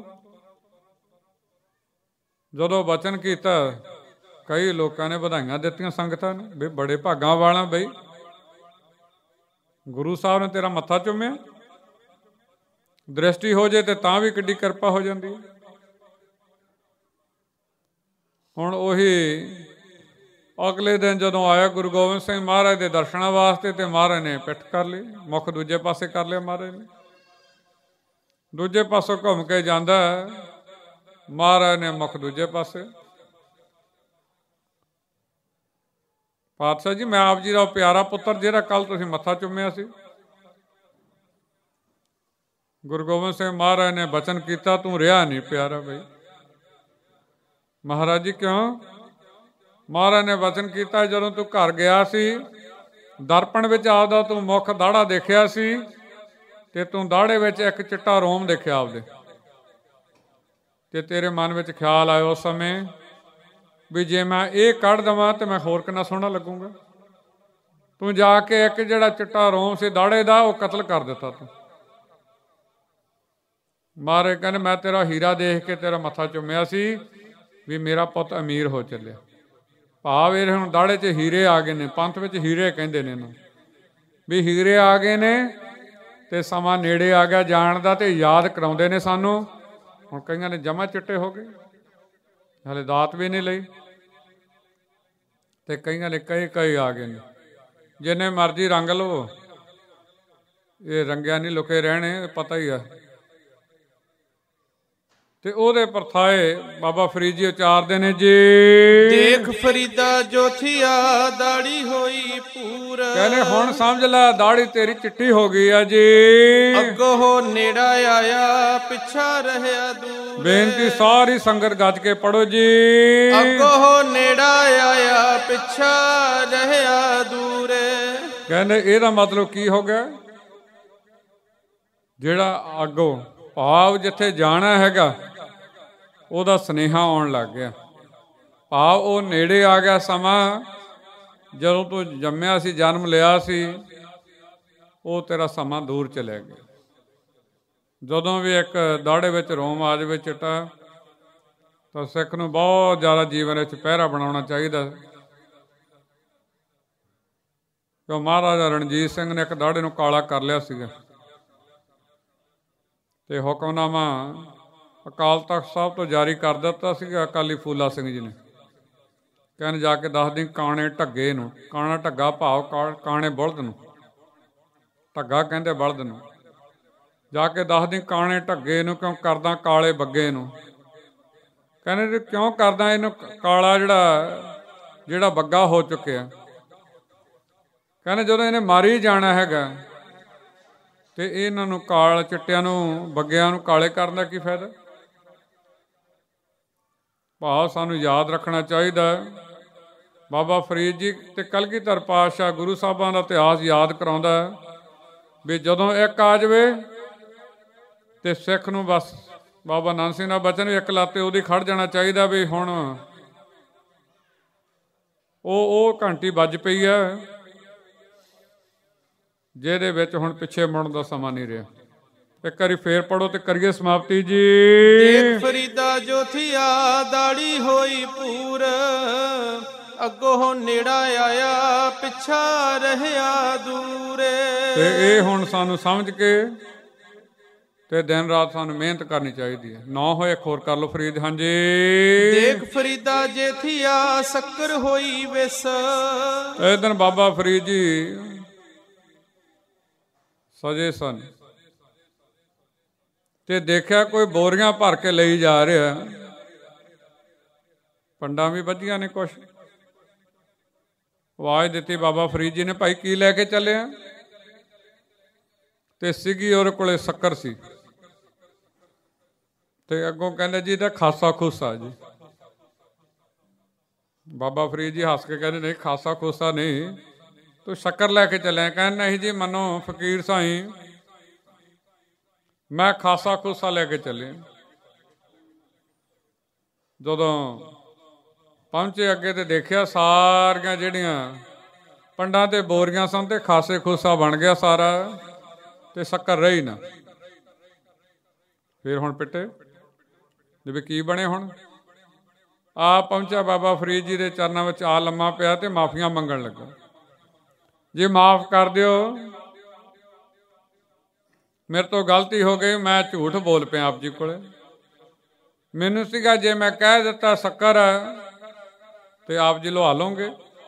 ਜਦੋਂ ਵਚਨ ਕੀਤਾ, ਕਈ ਲੋਕਾਂ ਨੇ ਵਧਾਈਆਂ ਦਿੱਤੀਆਂ ਸੰਗਤਾਂ ਨੇ ਵੀ ਬੜੇ ਭਾਗਾਂ ਵਾਲਾ ਬਈ, ਗੁਰੂ ਸਾਹਿਬ ਨੇ ਤੇਰਾ ਮੱਥਾ ਚੁੰਮਿਆ। ਦ੍ਰਿਸ਼ਟੀ ਹੋ ਜੇ ਤੇ ਤਾਂ ਵੀ ਕਿੱਡੀ ਕਿਰਪਾ ਹੋ ਜਾਂਦੀ। ਹੁਣ ਉਹੀ ਅਗਲੇ ਦਿਨ ਜਦੋਂ ਆਇਆ ਗੁਰੂ ਗੋਬਿੰਦ ਸਿੰਘ ਮਹਾਰਾਜ ਦੇ ਦਰਸ਼ਨਾਂ ਵਾਸਤੇ, ਤੇ ਮਹਾਰਾਜ ਨੇ ਪਿੱਠ ਕਰ ਲਈ, ਮੁੱਖ ਦੂਜੇ ਪਾਸੇ ਕਰ ਲਿਆ। ਮਹਾਰਾਜ ਨੇ ਦੂਜੇ ਪਾਸੋਂ ਘੁੰਮ ਕੇ ਜਾਂਦਾ, ਮਹਾਰਾਜ ਨੇ ਮੁੱਖ ਦੂਜੇ ਪਾਸੇ। ਪਾਤਸ਼ਾਹ ਜੀ, ਮੈਂ ਆਪ ਜੀ ਦਾ ਪਿਆਰਾ ਪੁੱਤਰ ਜਿਹੜਾ ਕੱਲ ਤੁਸੀਂ ਮੱਥਾ ਚੁੰਮਿਆ ਸੀ। ਗੁਰੂ ਗੋਬਿੰਦ ਸਿੰਘ ਮਹਾਰਾਜ ਨੇ ਬਚਨ ਕੀਤਾ, ਤੂੰ ਰਿਹਾ ਨਹੀਂ ਪਿਆਰਾ ਬਈ। ਮਹਾਰਾਜ ਜੀ ਕਿਉਂ? ਮਹਾਰਾਜ ਨੇ ਵਚਨ ਕੀਤਾ, ਜਦੋਂ ਤੂੰ ਘਰ ਗਿਆ ਸੀ, ਦਰਪਣ ਵਿੱਚ ਆਪਦਾ ਤੂੰ ਮੁੱਖ ਦਾੜਾ ਦੇਖਿਆ ਸੀ, ਤੇ ਤੂੰ ਦਾੜੇ ਵਿੱਚ ਇੱਕ ਚਿੱਟਾ ਰੋਮ ਦੇਖਿਆ ਆਪਦੇ, ਤੇ ਤੇਰੇ ਮਨ ਵਿੱਚ ਖਿਆਲ ਆਇਆ ਉਸ ਸਮੇਂ ਵੀ ਜੇ ਮੈਂ ਇਹ ਕੱਢ ਦੇਵਾਂ ਤੇ ਮੈਂ ਹੋਰ ਕਿੰਨਾ ਸੋਹਣਾ ਲੱਗੂੰਗਾ। ਤੂੰ ਜਾ ਕੇ ਇੱਕ ਜਿਹੜਾ ਚਿੱਟਾ ਰੋਮ ਸੀ ਦਾੜੇ ਦਾ, ਉਹ ਕਤਲ ਕਰ ਦਿੱਤਾ ਤੂੰ। ਮਹਾਰਾਜ ਕਹਿੰਦੇ ਮੈਂ ਤੇਰਾ ਹੀਰਾ ਦੇਖ ਕੇ ਤੇਰਾ ਮੱਥਾ ਚੁੰਮਿਆ ਸੀ ਵੀ ਮੇਰਾ ਪੁੱਤ ਅਮੀਰ ਹੋ ਚੱਲਿਆ। ਭਾਵ ਇਹ ਹੁਣ ਦਾੜੇ 'ਚ ਹੀਰੇ ਆ ਗਏ ਨੇ, ਪੰਥ ਵਿੱਚ ਹੀਰੇ ਕਹਿੰਦੇ ਨੇ ਇਹਨੂੰ, ਵੀ ਹੀਰੇ ਆ ਗਏ ਨੇ ਤੇ ਸਮਾਂ ਨੇੜੇ ਆ ਗਿਆ ਜਾਣ ਦਾ, ਤੇ ਯਾਦ ਕਰਾਉਂਦੇ ਨੇ ਸਾਨੂੰ। ਹੁਣ ਕਈਆਂ ਨੇ ਜਮਾ ਚਿੱਟੇ ਹੋ ਗਏ, ਹਾਲੇ ਦਾਤ ਵੀ ਨਹੀਂ ਲਈ, ਤੇ ਕਈਆਂ ਨੇ ਕਈ ਕਈ ਆ ਗਏ ਨੇ। ਜਿੰਨੇ ਮਰਜ਼ੀ ਰੰਗ ਲਵੋ, ਇਹ ਰੰਗਿਆ ਨਹੀਂ ਲੁਕੇ ਰਹਿਣੇ, ਪਤਾ ਹੀ ਆ। ਤੇ ਉਹਦੇ ਪਰਥਾਏ ਬਾਬਾ ਫਰੀਦ ਜੀ ਉਚਾਰਦੇ ਨੇ ਜੀ। ਦੇਖ ਫਰੀਦਾ ਜੋਥੀਆ ਦਾੜੀ ਹੋਈ ਪੂਰ। ਕਹਿੰਦੇ ਹੁਣ ਸਮਝ ਲੈ ਦਾੜੀ ਤੇਰੀ ਚਿੱਟੀ ਹੋ ਗਈ ਆ ਜੀ। ਅੱਗੋਂ ਹੋ ਨੇੜਾ ਆਇਆ ਪਿੱਛਾ ਰਹਿਆ ਦੂਰ। ਬੇਨਤੀ ਸਾਰੀ ਸੰਗਤ ਗੱਜ ਕੇ ਪੜੋ ਜੀ। ਅੱਗੋਂ ਹੋ ਨੇੜਾ ਆਇਆ ਪਿੱਛਾ ਰਹਿਆ ਦੂਰ। ਕਹਿੰਦੇ ਇਹਦਾ ਮਤਲਬ ਕੀ ਹੋ ਗਿਆ? ਜਿਹੜਾ ਅੱਗੋਂ ਭਾਵ ਜਿੱਥੇ ਜਾਣਾ ਹੈਗਾ ਉਹਦਾ ਸੁਨੇਹਾ ਆਉਣ ਲੱਗ ਗਿਆ। ਭਾਵ ਉਹ ਨੇੜੇ ਆ ਗਿਆ ਸਮਾਂ। ਜਦੋਂ ਤੂੰ ਜੰਮਿਆ ਸੀ, ਜਨਮ ਲਿਆ ਸੀ, ਉਹ ਤੇਰਾ ਸਮਾਂ ਦੂਰ ਚਲਿਆ ਗਿਆ। ਜਦੋਂ ਵੀ ਇੱਕ ਦਾੜੇ ਵਿੱਚ ਰੋਮ ਆ ਜਾਵੇ ਚਿੱਟਾ, ਤਾਂ ਸਿੱਖ ਨੂੰ ਬਹੁਤ ਜ਼ਿਆਦਾ ਜੀਵਨ ਵਿੱਚ ਪਹਿਰਾ ਬਣਾਉਣਾ ਚਾਹੀਦਾ। ਕਿਉਂ ਮਹਾਰਾਜਾ ਰਣਜੀਤ ਸਿੰਘ ਨੇ ਇੱਕ ਦਾੜੇ ਨੂੰ ਕਾਲਾ ਕਰ ਲਿਆ ਸੀਗਾ ਤੇ ਹੁਕਮਨਾਮਾ ਅਕਾਲ ਤਖਤ ਸਾਹਿਬ ਤੋਂ ਜਾਰੀ ਕਰ ਦਿੱਤਾ ਸੀਗਾ ਅਕਾਲੀ ਫੂਲਾ ਸਿੰਘ ਜੀ ਨੇ। ਕਹਿੰਦੇ ਜਾ ਕੇ ਦੱਸ ਦੀ ਕਾਣੇ ਢੱਗੇ ਨੂੰ, ਕਾਣਾ ਢੱਗਾ ਭਾਵ ਕਾਣੇ ਬਲਦ ਨੂੰ, ਢੱਗਾ ਕਹਿੰਦੇ ਬਲਦ ਨੂੰ, ਜਾ ਕੇ ਦੱਸ ਦੀ ਕਾਣੇ ਢੱਗੇ ਨੂੰ ਕਿਉਂ ਕਰਦਾ ਕਾਲੇ ਬੱਗੇ ਨੂੰ। ਕਹਿੰਦੇ ਕਿਉਂ ਕਰਦਾ ਇਹਨੂੰ ਕਾਲਾ, ਜਿਹੜਾ ਜਿਹੜਾ ਬੱਗਾ ਹੋ ਚੁੱਕਿਆ। ਕਹਿੰਦੇ ਜਦੋਂ ਇਹਨੇ ਮਾਰੀ ਜਾਣਾ ਹੈਗਾ ਤੇ ਇਹਨਾਂ ਨੂੰ ਕਾਲ ਚਿੱਟਿਆਂ ਨੂੰ ਬੱਗਿਆਂ ਨੂੰ ਕਾਲੇ ਕਰਨ ਦਾ ਕੀ ਫਾਇਦਾ? ਭਾਵ ਸਾਨੂੰ ਯਾਦ ਰੱਖਣਾ ਚਾਹੀਦਾ। ਬਾਬਾ ਫਰੀਦ ਜੀ ਤੇ ਕਲਗੀਧਰ ਪਾਤਸ਼ਾਹ ਗੁਰੂ ਸਾਹਿਬਾਂ ਦਾ ਇਤਿਹਾਸ ਯਾਦ ਕਰਾਉਂਦਾ ਵੀ ਜਦੋਂ ਇੱਕ ਆ ਜਾਵੇ ਤੇ ਸਿੱਖ ਨੂੰ ਬਸ ਬਾਬਾ ਨੰਦ ਸਿੰਘ ਦਾ ਬਚਨ ਵੀ ਇੱਕ ਲਾਤੇ ਉਹਦੀ ਖੜ ਜਾਣਾ ਚਾਹੀਦਾ ਵੀ ਹੁਣ ਉਹ ਉਹ ਘੰਟੀ ਵੱਜ ਪਈ ਹੈ ਜਿਹਦੇ ਵਿੱਚ ਹੁਣ ਪਿੱਛੇ ਮੁੜਨ ਦਾ ਸਮਾਂ ਨਹੀਂ ਰਿਹਾ। ਇੱਕ ਵਾਰੀ ਫੇਰ ਪੜੋ ਤੇ ਕਰੀਏ ਸਮਾਪਤੀ ਜੀ। ਦੇਖ ਫਰੀਦਾ ਜੋਥੀਆ ਦਾੜੀ ਹੋਈ ਪੂਰ। ਅੱਗੋਂ ਹੋ ਨੇੜਾ ਆਇਆ ਪਿੱਛਾ ਰਹਿਆ ਦੂਰੇ। ਤੇ ਇਹ ਹੁਣ ਸਾਨੂੰ ਸਮਝ ਕੇ ਤੇ ਦਿਨ ਰਾਤ ਸਾਨੂੰ ਮਿਹਨਤ ਕਰਨੀ ਚਾਹੀਦੀ ਹੈ। ਨਾ ਹੋਏ ਇੱਕ ਹੋਰ ਕਰ ਲਓ ਫਰੀਦ। ਹਾਂਜੀ। ਦੇਖ ਫਰੀਦਾ ਜੇਥੀਆ ਸ਼ੱਕਰ ਹੋਈ ਵਿਸ। ਇਸ ਦਿਨ ਬਾਬਾ ਫਰੀਦ ਜੀ ਸਜੇ ਸਨ ਤੇ ਦੇਖਿਆ ਕੋਈ ਬੋਰੀਆਂ ਭਰ ਕੇ ਲਈ ਜਾ ਰਿਹਾ। ਪੰਡਾਂ ਵੀ ਵਧੀਆਂ ਨੇ ਕੁਛ। ਆਵਾਜ਼ ਦਿੱਤੀ ਬਾਬਾ ਫਰੀਦ ਜੀ ਨੇ, ਭਾਈ ਕੀ ਲੈ ਕੇ ਚੱਲੇ ਆ? ਤੇ ਸੀਗੀ ਉਹਦੇ ਕੋਲੇ ਸ਼ੱਕਰ ਸੀ ਤੇ ਅੱਗੋਂ ਕਹਿੰਦੇ ਜੀ ਇਹਦਾ ਖਾਸਾ ਖੂਸਾ ਜੀ। ਬਾਬਾ ਫਰੀਦ ਜੀ ਹੱਸ ਕੇ ਕਹਿੰਦੇ ਨਹੀਂ ਖਾਸਾ ਖੂਸਾ ਨਹੀਂ, ਤੂੰ ਸ਼ੱਕਰ ਲੈ ਕੇ ਚੱਲਿਆ। ਕਹਿੰਦੇ ਨਹੀਂ ਜੀ ਮੰਨੋ ਫਕੀਰ ਸਾਈਂ, ਮੈਂ ਖਾਸਾ ਖੂਸਾ ਲੈ ਕੇ ਚੱਲੇ। ਜਦੋਂ ਪਹੁੰਚੇ ਅੱਗੇ ਤੇ ਦੇਖਿਆ ਸਾਰੀਆਂ ਜਿਹੜੀਆਂ ਪੰਡਾਂ ਤੇ ਬੋਰੀਆਂ ਸਨ ਤੇ ਖਾਸੇ ਖੂਸਾ ਬਣ ਗਿਆ ਸਾਰਾ ਤੇ ਸ਼ੱਕਰ ਰਹੀ ਨਾ। ਫਿਰ ਹੁਣ ਪਿੱਟੇ ਜਿਵੇਂ ਕੀ ਬਣੇ। ਹੁਣ ਆ ਪਹੁੰਚਿਆ ਬਾਬਾ ਫਰੀਦ ਜੀ ਦੇ ਚਰਨਾਂ ਵਿੱਚ ਆ ਲੰਮਾ ਪਿਆ ਤੇ ਮਾਫੀਆਂ ਮੰਗਣ ਲੱਗਾ, ਜੀ ਮਾਫ ਕਰ ਦਿਓ, ਮੇਰੇ ਤੋਂ ਗਲਤੀ ਹੋ ਗਈ, ਮੈਂ ਝੂਠ ਬੋਲ ਪਿਆ ਆਪ ਜੀ ਕੋਲੇ। ਮੈਨੂੰ ਸੀਗਾ ਜੇ ਮੈਂ ਕਹਿ ਦਿੱਤਾ ਸ਼ੱਕਰ ਤੇ ਆਪ ਜੀ ਲਵਾ ਲਓਗੇ,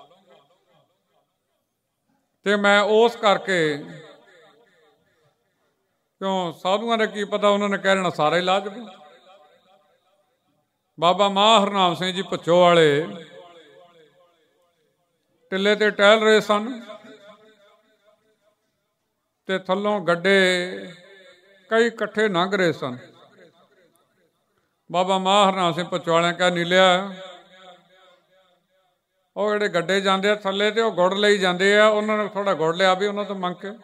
ਤੇ ਮੈਂ ਉਸ ਕਰਕੇ ਕਿਉਂ ਸਾਧੂਆਂ ਦਾ ਕੀ ਪਤਾ, ਉਹਨਾਂ ਨੇ ਕਹਿ ਦੇਣਾ ਸਾਰਾ ਹੀ ਲਾ ਦੇਵੇ। ਬਾਬਾ ਮਾਹ ਹਰਨਾਮ ਸਿੰਘ ਜੀ ਭੁੱਚੋ ਵਾਲੇ ਟਿੱਲੇ ਤੇ ਟਹਿਲ ਰਹੇ ਸਨ ਤੇ ਥੱਲੋਂ ਗੱਡੇ ਕਈ ਇਕੱਠੇ ਲੰਘ ਰਹੇ ਸਨ। ਬਾਬਾ ਮਾਹ ਹਰਨਾਮ ਸਿੰਘ ਭੁੱਚੋ ਵਾਲਿਆਂ ਕਹਿ ਨੀਲਿਆ, ਉਹ ਜਿਹੜੇ ਗੱਡੇ ਜਾਂਦੇ ਆ ਥੱਲੇ ਤੇ ਉਹ ਗੁੜ ਲਈ ਜਾਂਦੇ ਆ, ਉਹਨਾਂ ਨੇ ਥੋੜਾ ਗੁੜ ਲਿਆ ਵੀ ਉਹਨਾਂ ਤੋਂ ਮੰਗ ਕੇ।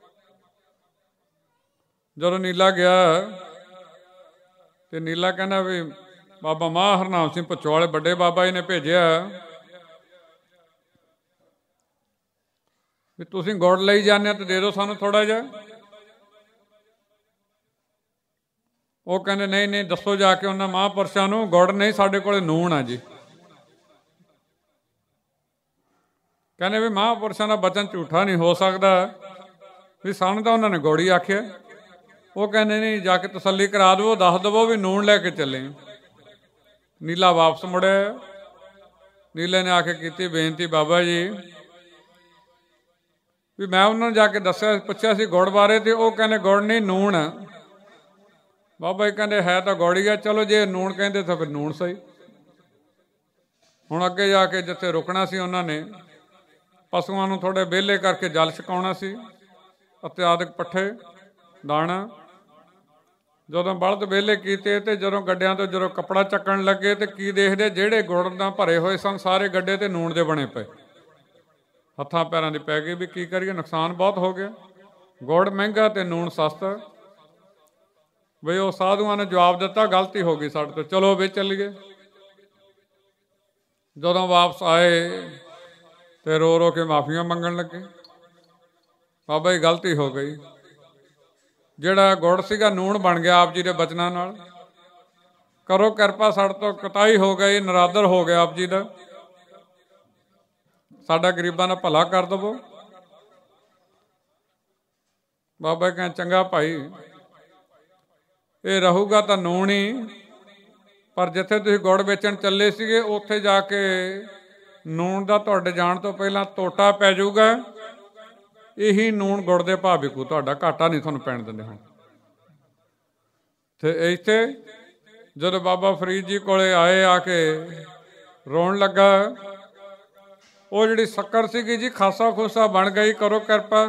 ਜਦੋਂ ਨੀਲਾ ਗਿਆ ਤੇ ਨੀਲਾ ਕਹਿੰਦਾ ਵੀ ਬਾਬਾ ਮਾਹ ਹਰਨਾਮ ਸਿੰਘ ਭੁੱਚੋ ਵਾਲੇ ਵੱਡੇ ਬਾਬਾ ਜੀ ਨੇ ਭੇਜਿਆ ਵੀ ਤੁਸੀਂ ਗੁੜ ਲਈ ਜਾਂਦੇ ਤੇ ਦੇ ਦਿਓ ਸਾਨੂੰ ਥੋੜਾ ਜਿਹਾ। ਉਹ ਕਹਿੰਦੇ ਨਹੀਂ ਨਹੀਂ ਦੱਸੋ ਜਾ ਕੇ ਉਹਨਾਂ ਮਹਾਂਪੁਰਸ਼ਾਂ ਨੂੰ, ਗੁੜ ਨਹੀਂ ਸਾਡੇ ਕੋਲੇ ਨੂਣ ਆ ਜੀ। ਕਹਿੰਦੇ ਵੀ ਮਹਾਂਪੁਰਸ਼ਾਂ ਦਾ ਬਚਨ ਝੂਠਾ ਨਹੀਂ ਹੋ ਸਕਦਾ, ਵੀ ਸਾਨੂੰ ਤਾਂ ਉਹਨਾਂ ਨੇ ਗੁੜ ਹੀ ਆਖਿਆ। ਉਹ ਕਹਿੰਦੇ ਨਹੀਂ ਜਾ ਕੇ ਤਸੱਲੀ ਕਰਾ ਦੇਵੋ, ਦੱਸ ਦੇਵੋ ਵੀ ਨੂਣ ਲੈ ਕੇ ਚੱਲੇ। ਨੀਲਾ ਵਾਪਸ ਮੁੜਿਆ। ਨੀਲੇ ਨੇ ਆ ਕੇ ਕੀਤੀ ਬੇਨਤੀ, ਬਾਬਾ ਜੀ ਵੀ ਮੈਂ ਉਹਨਾਂ ਨੂੰ ਜਾ ਕੇ ਦੱਸਿਆ ਪੁੱਛਿਆ ਸੀ ਗੁੜ ਬਾਰੇ, ਤੇ ਉਹ ਕਹਿੰਦੇ ਗੁੜ ਨਹੀਂ ਨੂਣ। ਬਾਬਾ ਜੀ ਕਹਿੰਦੇ ਹੈ ਤਾਂ ਗੌੜੀ ਆ, ਚਲੋ ਜੇ ਨੂਣ ਕਹਿੰਦੇ ਤਾਂ ਫਿਰ ਨੂਣ ਸਹੀ। ਹੁਣ ਅੱਗੇ ਜਾ ਕੇ ਜਿੱਥੇ ਰੁਕਣਾ ਸੀ ਉਹਨਾਂ ਨੇ ਪਸ਼ੂਆਂ ਨੂੰ ਥੋੜ੍ਹੇ ਵਿਹਲੇ ਕਰਕੇ ਜਲ ਛਕਾਉਣਾ ਸੀ, ਇਤਿਆਦਿਕ ਪੱਠੇ ਦਾਣਾ। ਜਦੋਂ ਬਲਦ ਵਿਹਲੇ ਕੀਤੇ ਤੇ ਜਦੋਂ ਗੱਡਿਆਂ ਤੋਂ ਜਦੋਂ ਕੱਪੜਾ ਚੱਕਣ ਲੱਗੇ ਤੇ ਕੀ ਦੇਖਦੇ, ਜਿਹੜੇ ਗੁੜ ਨਾਲ ਭਰੇ ਹੋਏ ਸਨ ਸਾਰੇ ਗੱਡੇ ਤੇ ਨੂਣ ਦੇ ਬਣੇ ਪਏ। ਹੱਥਾਂ ਪੈਰਾਂ ਦੀ ਪੈ ਗਈ ਵੀ ਕੀ ਕਰੀਏ, ਨੁਕਸਾਨ ਬਹੁਤ ਹੋ ਗਿਆ। ਗੁੜ ਮਹਿੰਗਾ ਤੇ ਨੂਣ ਸਸਤਾ। ਬਈ ਉਹ ਸਾਧੂਆਂ ਨੇ ਜਵਾਬ ਦਿੱਤਾ ਗਲਤੀ ਹੋ ਗਈ ਸਾਡੇ ਤੋਂ, ਚਲੋ ਵੀ ਚੱਲੀਏ। ਜਦੋਂ ਵਾਪਸ ਆਏ ਤੇ ਰੋ ਰੋ ਕੇ ਮਾਫੀਆਂ ਮੰਗਣ ਲੱਗੇ, ਬਾਬਾ ਜੀ ਗਲਤੀ ਹੋ ਗਈ। ਜਿਹੜਾ ਗੁੜ ਸੀਗਾ ਨੂਣ ਬਣ ਗਿਆ ਆਪ ਜੀ ਦੇ ਬਚਨਾਂ ਨਾਲ। ਕਰੋ ਕਿਰਪਾ, ਸਾਡੇ ਤੋਂ ਕਤਾਈ ਹੋ ਗਈ, ਨਰਾਦਰ ਹੋ ਗਿਆ ਆਪ ਜੀ ਦਾ, ਸਾਡਾ ਗਰੀਬਾਂ ਦਾ ਭਲਾ ਕਰ ਦੇਵੋ। ਬਾਬਾ ਕਹਿੰਦੇ ਚੰਗਾ ਭਾਈ, ਇਹ ਰਹੂਗਾ ਤਾਂ ਨੂਣ ਹੀ, ਪਰ ਜਿੱਥੇ ਤੁਸੀਂ ਗੁੜ ਵੇਚਣ ਚੱਲੇ ਸੀਗੇ ਉੱਥੇ ਜਾ ਕੇ ਨੂਣ ਦਾ ਤੁਹਾਡੇ ਜਾਣ ਤੋਂ ਪਹਿਲਾਂ ਟੋਟਾ ਪੈ ਜਾਊਗਾ। ਇਹੀ ਨੂਣ ਗੁੜ ਦੇ ਭਾਅ ਵਿਕੂ, ਤੁਹਾਡਾ ਘਾਟਾ ਨਹੀਂ ਤੁਹਾਨੂੰ ਪੈਣ ਦਿੰਦੇ ਹੁਣ। ਤੇ ਇੱਥੇ ਜਦੋਂ ਬਾਬਾ ਫਰੀਦ ਜੀ ਕੋਲੇ ਆਏ, ਆ ਕੇ ਰੋਣ ਲੱਗਾ। ਉਹ ਜਿਹੜੀ ਸ਼ੱਕਰ ਸੀਗੀ ਜੀ ਖਾਸਾ ਖੂਸਾ ਬਣ ਗਈ, ਕਰੋ ਕਿਰਪਾ।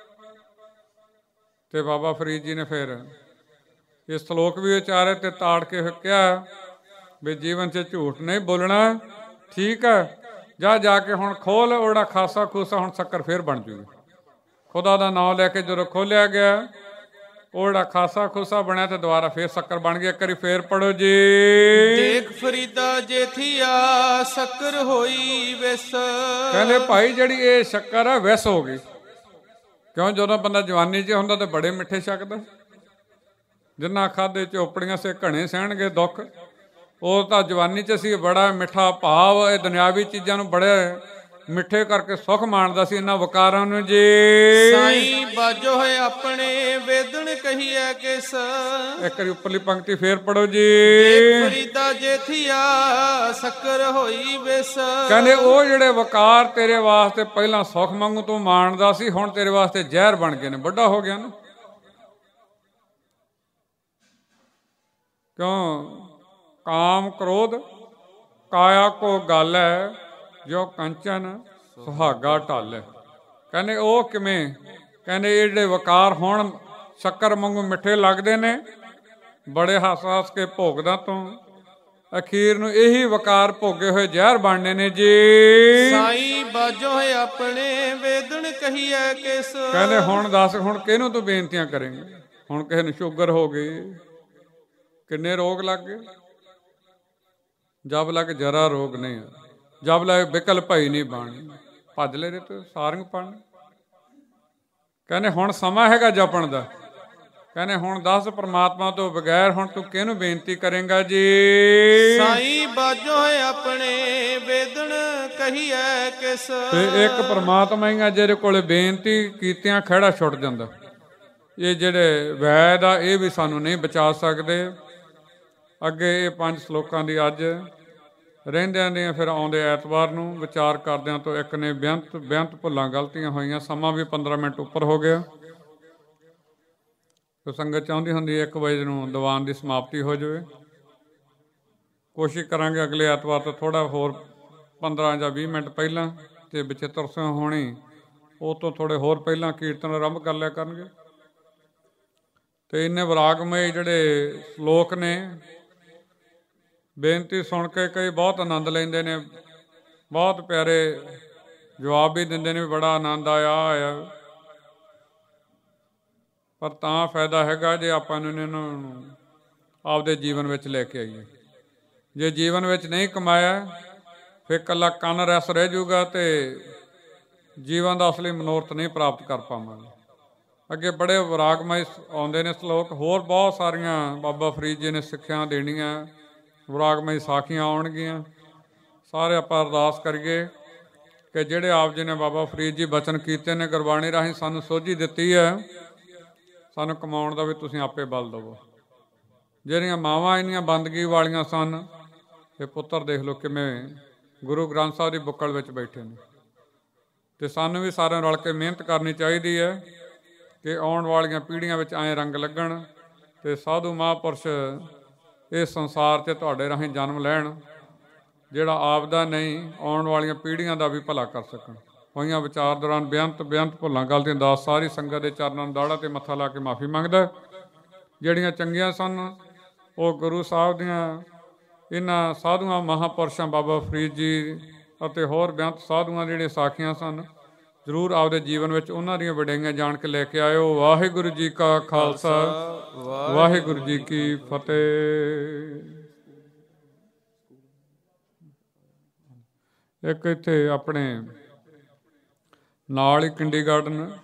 ਤੇ ਬਾਬਾ ਫਰੀਦ ਜੀ ਨੇ ਫਿਰ ਇਹ ਸਲੋਕ ਵੀ ਉਚਾਰੇ ਤੇ ਤਾੜ ਕੇ ਕਿਹਾ ਵੀ ਜੀਵਨ 'ਚ ਝੂਠ ਨਹੀਂ ਬੋਲਣਾ, ਠੀਕ ਹੈ। ਜਾ ਜਾ ਕੇ ਹੁਣ ਖੋਲ ਉਹਦਾ ਖਾਸਾ ਖੂਸਾ, ਹੁਣ ਸ਼ੱਕਰ ਫੇਰ ਬਣ ਜੂਗੀ। ਖੁਦਾ ਦਾ ਨਾਮ ਲੈ ਕੇ ਜਦੋਂ ਖੋਲਿਆ ਗਿਆ, ਉਹ ਜਿਹੜਾ ਖਾਸਾ ਖੂਸਾ ਬਣਿਆ ਤੇ ਦੁਬਾਰਾ ਫੇਰ ਸ਼ੱਕਰ ਬਣ ਗਿਆ। ਇੱਕ ਵਾਰੀ ਫੇਰ ਪੜੋ ਜੀ। ਦੇਖ ਫਰੀਦਾ ਜੇਥੀਆ ਸ਼ੱਕਰ ਹੋਈ ਵਿਸ। ਕਹਿੰਦੇ ਭਾਈ ਜਿਹੜੀ ਇਹ ਸ਼ੱਕਰ ਆ ਵਿਸ ਹੋ ਗਈ। ਕਿਉਂ, ਜਦੋਂ ਬੰਦਾ ਜਵਾਨੀ 'ਚ ਹੁੰਦਾ ਤੇ ਬੜੇ ਮਿੱਠੇ ਛਕਦਾ, ਜਿੰਨਾ ਖਾਧੇ ਚੋਪੜੀਆਂ ਸੇ ਘਣੇ ਸਹਿਣਗੇ ਦੁੱਖ। ਉਹ ਤਾਂ ਜਵਾਨੀ 'ਚ ਸੀ ਬੜਾ ਮਿੱਠਾ ਭਾਵ, ਇਹ ਦੁਨਿਆਵੀ ਚੀਜ਼ਾਂ ਨੂੰ ਬੜੇ ਮਿੱਠੇ ਕਰਕੇ ਸੁੱਖ ਮਾਣਦਾ ਸੀ, ਇਹਨਾਂ ਵਕਾਰਾਂ ਨੂੰ ਜੀ। ਸਾਈਂ ਬਾਜੋ ਹੋਏ ਆਪਣੇ ਵੇਦਣ ਕਹੀਏ ਕਿਸ। ਇੱਕ ਵਾਰੀ ਉੱਪਰਲੀ ਪੰਕਤੀ ਫੇਰ ਪੜੋ ਜੀ। ਫਰੀਦਾ ਜੇਥੀਆ ਸ਼ੱਕਰ ਹੋਈ ਵਿਸ। ਕਹਿੰਦੇ ਉਹ ਜਿਹੜੇ ਵਕਾਰ ਤੇਰੇ ਵਾਸਤੇ ਪਹਿਲਾਂ ਸੁੱਖ ਮੰਗੂ ਤੂੰ ਮਾਣਦਾ ਸੀ, ਹੁਣ ਤੇਰੇ ਵਾਸਤੇ ਜ਼ਹਿਰ ਬਣ ਗਏ ਨੇ, ਵੱਡਾ ਹੋ ਗਿਆ ਨਾ। ਕਿਉਂ, ਕਾਮ ਕ੍ਰੋਧ ਕਾਇਆ ਕੋ ਗੱਲ ਹੈ, ਜੋ ਕੰਚਨ ਸੁਹਾਗਾ ਢਾਲ। ਕਹਿੰਦੇ ਉਹ ਕਿਵੇਂ, ਕਹਿੰਦੇ ਇਹ ਜਿਹੜੇ ਵਕਾਰ ਹੁਣ ਸ਼ੱਕਰ ਵਾਂਗੂ ਮਿੱਠੇ ਲੱਗਦੇ ਨੇ, ਬੜੇ ਹੱਸ ਹੱਸ ਕੇ ਭੋਗਦਾ ਤੂੰ, ਅਖੀਰ ਨੂੰ ਇਹੀ ਵਕਾਰ ਭੋਗੇ ਹੋਏ ਜ਼ਹਿਰ ਬਣਨੇ ਨੇ ਜੀ। ਸਾਈਂ ਬਾਜੋ ਹੋਏ ਆਪਣੇ ਵੇਦਣ ਕਹੀਏ ਕਿਸ। ਕਹਿੰਦੇ ਹੁਣ ਦੱਸ, ਹੁਣ ਕਿਹਨੂੰ ਤੂੰ ਬੇਨਤੀਆਂ ਕਰੇਂਗੇ। ਹੁਣ ਕਿਸੇ ਨੂੰ ਸ਼ੂਗਰ ਹੋ ਗਈ, ਕਿੰਨੇ ਰੋਗ ਲੱਗ ਗਏ। ਜਬ ਲੱਗ ਜਰਾ ਰੋਗ ਨਹੀਂ, ਜਬ ਲੱਗ ਵਿਕਲ ਭਾਈ ਨਹੀਂ ਬਾਣੀ, ਭੱਜ ਲੈ ਰੇ ਤੂੰ ਸਾਰੰਗ ਪੜ੍ਹਨ। ਕਹਿੰਦੇ ਹੁਣ ਸਮਾਂ ਹੈਗਾ ਜਪਣ ਦਾ। ਕਹਿੰਦੇ ਹੁਣ ਦੱਸ ਪ੍ਰਮਾਤਮਾ ਤੋਂ ਬਗੈਰ ਹੁਣ ਤੂੰ ਕਿਹਨੂੰ ਬੇਨਤੀ ਕਰੇਂਗਾ ਜੀ। ਸਾਈਂ ਬਾਜੋ ਹੋਏ ਆਪਣੇ ਵੇਦਣ ਕਹੀਏ ਕਿਸ। ਤੇ ਇੱਕ ਪ੍ਰਮਾਤਮਾ ਹੀ ਆ ਜਿਹਦੇ ਕੋਲੇ ਬੇਨਤੀ ਕੀਤਿਆਂ ਖਹਿੜਾ ਛੁੱਟ ਜਾਂਦਾ। ਇਹ ਜਿਹੜੇ ਵੈਦ ਆ ਇਹ ਵੀ ਸਾਨੂੰ ਨਹੀਂ ਬਚਾ ਸਕਦੇ। ਅੱਗੇ ਇਹ ਪੰਜ ਸਲੋਕਾਂ ਦੀ ਅੱਜ ਰਹਿੰਦਿਆਂ ਦੀਆਂ ਫਿਰ ਆਉਂਦੇ ਐਤਵਾਰ ਨੂੰ ਵਿਚਾਰ ਕਰਦਿਆਂ ਤੋਂ ਇੱਕ ਨੇ ਬੇਅੰਤ ਬੇਅੰਤ ਭੁੱਲਾਂ ਗਲਤੀਆਂ ਹੋਈਆਂ। ਸਮਾਂ ਵੀ ਪੰਦਰਾਂ ਮਿੰਟ ਉੱਪਰ ਹੋ ਗਿਆ। ਤੇ ਸੰਗਤ ਚਾਹੁੰਦੀ ਹੁੰਦੀ ਇੱਕ ਵਜੇ ਨੂੰ ਦੀਵਾਨ ਦੀ ਸਮਾਪਤੀ ਹੋ ਜਾਵੇ। ਕੋਸ਼ਿਸ਼ ਕਰਾਂਗੇ ਅਗਲੇ ਐਤਵਾਰ ਤੋਂ ਥੋੜ੍ਹਾ ਹੋਰ ਪੰਦਰਾਂ ਜਾਂ ਵੀਹ ਮਿੰਟ ਪਹਿਲਾਂ, ਤੇ ਬਚਿੱਤਰ ਸਿੰਘ ਹੋਣੀ ਉਹ ਤੋਂ ਥੋੜ੍ਹੇ ਹੋਰ ਪਹਿਲਾਂ ਕੀਰਤਨ ਆਰੰਭ ਕਰ ਲਿਆ ਕਰਨਗੇ। ਤੇ ਇੰਨੇ ਵਿਰਾਗਮਈ ਜਿਹੜੇ ਸਲੋਕ ਨੇ, ਬੇਨਤੀ ਸੁਣ ਕੇ ਕਈ ਬਹੁਤ ਆਨੰਦ ਲੈਂਦੇ ਨੇ, ਬਹੁਤ ਪਿਆਰੇ ਜਵਾਬ ਵੀ ਦਿੰਦੇ ਨੇ ਵੀ ਬੜਾ ਆਨੰਦ ਆਇਆ ਆਇਆ। ਪਰ ਤਾਂ ਫਾਇਦਾ ਹੈਗਾ ਜੇ ਆਪਾਂ ਨੂੰ ਇਹਨਾਂ ਨੂੰ ਆਪਦੇ ਜੀਵਨ ਵਿੱਚ ਲੈ ਕੇ ਆਈਏ। ਜੇ ਜੀਵਨ ਵਿੱਚ ਨਹੀਂ ਕਮਾਇਆ ਫਿਰ ਇਕੱਲਾ ਕੰਨ ਰਸ ਰਹਿ ਜਾਊਗਾ ਤੇ ਜੀਵਨ ਦਾ ਅਸਲੀ ਮਨੋਰਥ ਨਹੀਂ ਪ੍ਰਾਪਤ ਕਰ ਪਾਵਾਂਗੇ। ਅੱਗੇ ਬੜੇ ਵਿਰਾਗਮਈ ਆਉਂਦੇ ਨੇ ਸਲੋਕ, ਹੋਰ ਬਹੁਤ ਸਾਰੀਆਂ ਬਾਬਾ ਫਰੀਦ ਜੀ ਨੇ ਸਿੱਖਿਆ ਦੇਣੀਆਂ, ਵਿਰਾਗਮਈ ਸਾਖੀਆਂ ਆਉਣਗੀਆਂ। ਸਾਰੇ ਆਪਾਂ ਅਰਦਾਸ ਕਰੀਏ ਕਿ ਜਿਹੜੇ ਆਪ ਜੀ ਨੇ ਬਾਬਾ ਫਰੀਦ ਜੀ ਬਚਨ ਕੀਤੇ ਨੇ, ਗੁਰਬਾਣੀ ਰਾਹੀਂ ਸਾਨੂੰ ਸੋਝੀ ਦਿੱਤੀ ਹੈ, ਸਾਨੂੰ ਕਮਾਉਣ ਦਾ ਵੀ ਤੁਸੀਂ ਆਪੇ ਬਲ ਦੇਵੋ। ਜਿਹੜੀਆਂ ਮਾਵਾਂ ਇੰਨੀਆਂ ਬੰਦਗੀ ਵਾਲੀਆਂ ਸਨ, ਤੇ ਪੁੱਤਰ ਦੇਖ ਲਓ ਕਿਵੇਂ ਗੁਰੂ ਗ੍ਰੰਥ ਸਾਹਿਬ ਦੀ ਬੁੱਕਲ ਵਿੱਚ ਬੈਠੇ ਨੇ। ਤੇ ਸਾਨੂੰ ਵੀ ਸਾਰਿਆਂ ਰਲ ਕੇ ਮਿਹਨਤ ਕਰਨੀ ਚਾਹੀਦੀ ਹੈ ਕਿ ਆਉਣ ਵਾਲੀਆਂ ਪੀੜ੍ਹੀਆਂ ਵਿੱਚ ਐਂ ਰੰਗ ਲੱਗਣ ਤੇ ਸਾਧੂ ਮਹਾਂਪੁਰਸ਼ ਇਸ ਸੰਸਾਰ 'ਚ ਤੁਹਾਡੇ ਰਾਹੀਂ ਜਨਮ ਲੈਣ, ਜਿਹੜਾ ਆਪ ਦਾ ਨਹੀਂ ਆਉਣ ਵਾਲੀਆਂ ਪੀੜ੍ਹੀਆਂ ਦਾ ਵੀ ਭਲਾ ਕਰ ਸਕਣ। ਹੋਈਆਂ ਵਿਚਾਰ ਦੌਰਾਨ ਬੇਅੰਤ ਬੇਅੰਤ ਭੁੱਲਾਂ ਗਲਤੀਆਂ ਦਾਸ ਸਾਰੀ ਸੰਗਤ ਦੇ ਚਰਨਾਂ ਨੂੰ ਦਾੜਾ ਤੇ ਮੱਥਾ ਲਾ ਕੇ ਮਾਫੀ ਮੰਗਦਾ। ਜਿਹੜੀਆਂ ਚੰਗੀਆਂ ਸਨ ਉਹ ਗੁਰੂ ਸਾਹਿਬ ਦੀਆਂ ਇਹਨਾਂ ਸਾਧੂਆਂ ਮਹਾਂਪੁਰਸ਼ਾਂ ਬਾਬਾ ਫਰੀਦ ਜੀ ਅਤੇ ਹੋਰ ਬੇਅੰਤ ਸਾਧੂਆਂ ਜਿਹੜੀਆਂ ਸਾਖੀਆਂ ਸਨ, ਜ਼ਰੂਰ ਆਪਦੇ ਜੀਵਨ ਵਿੱਚ ਉਹਨਾਂ ਦੀਆਂ ਵਡਿਆਈਆਂ ਜਾਣ ਕੇ ਲੈ ਕੇ ਆਇਓ। ਵਾਹਿਗੁਰੂ ਜੀ ਕਾ ਖਾਲਸਾ, ਵਾਹਿਗੁਰੂ ਜੀ ਕੀ ਫਤਿਹ। ਇੱਕ ਇੱਥੇ ਆਪਣੇ ਨਾਲ ਹੀ ਕਿੰਡੀਗਾਰਡਨ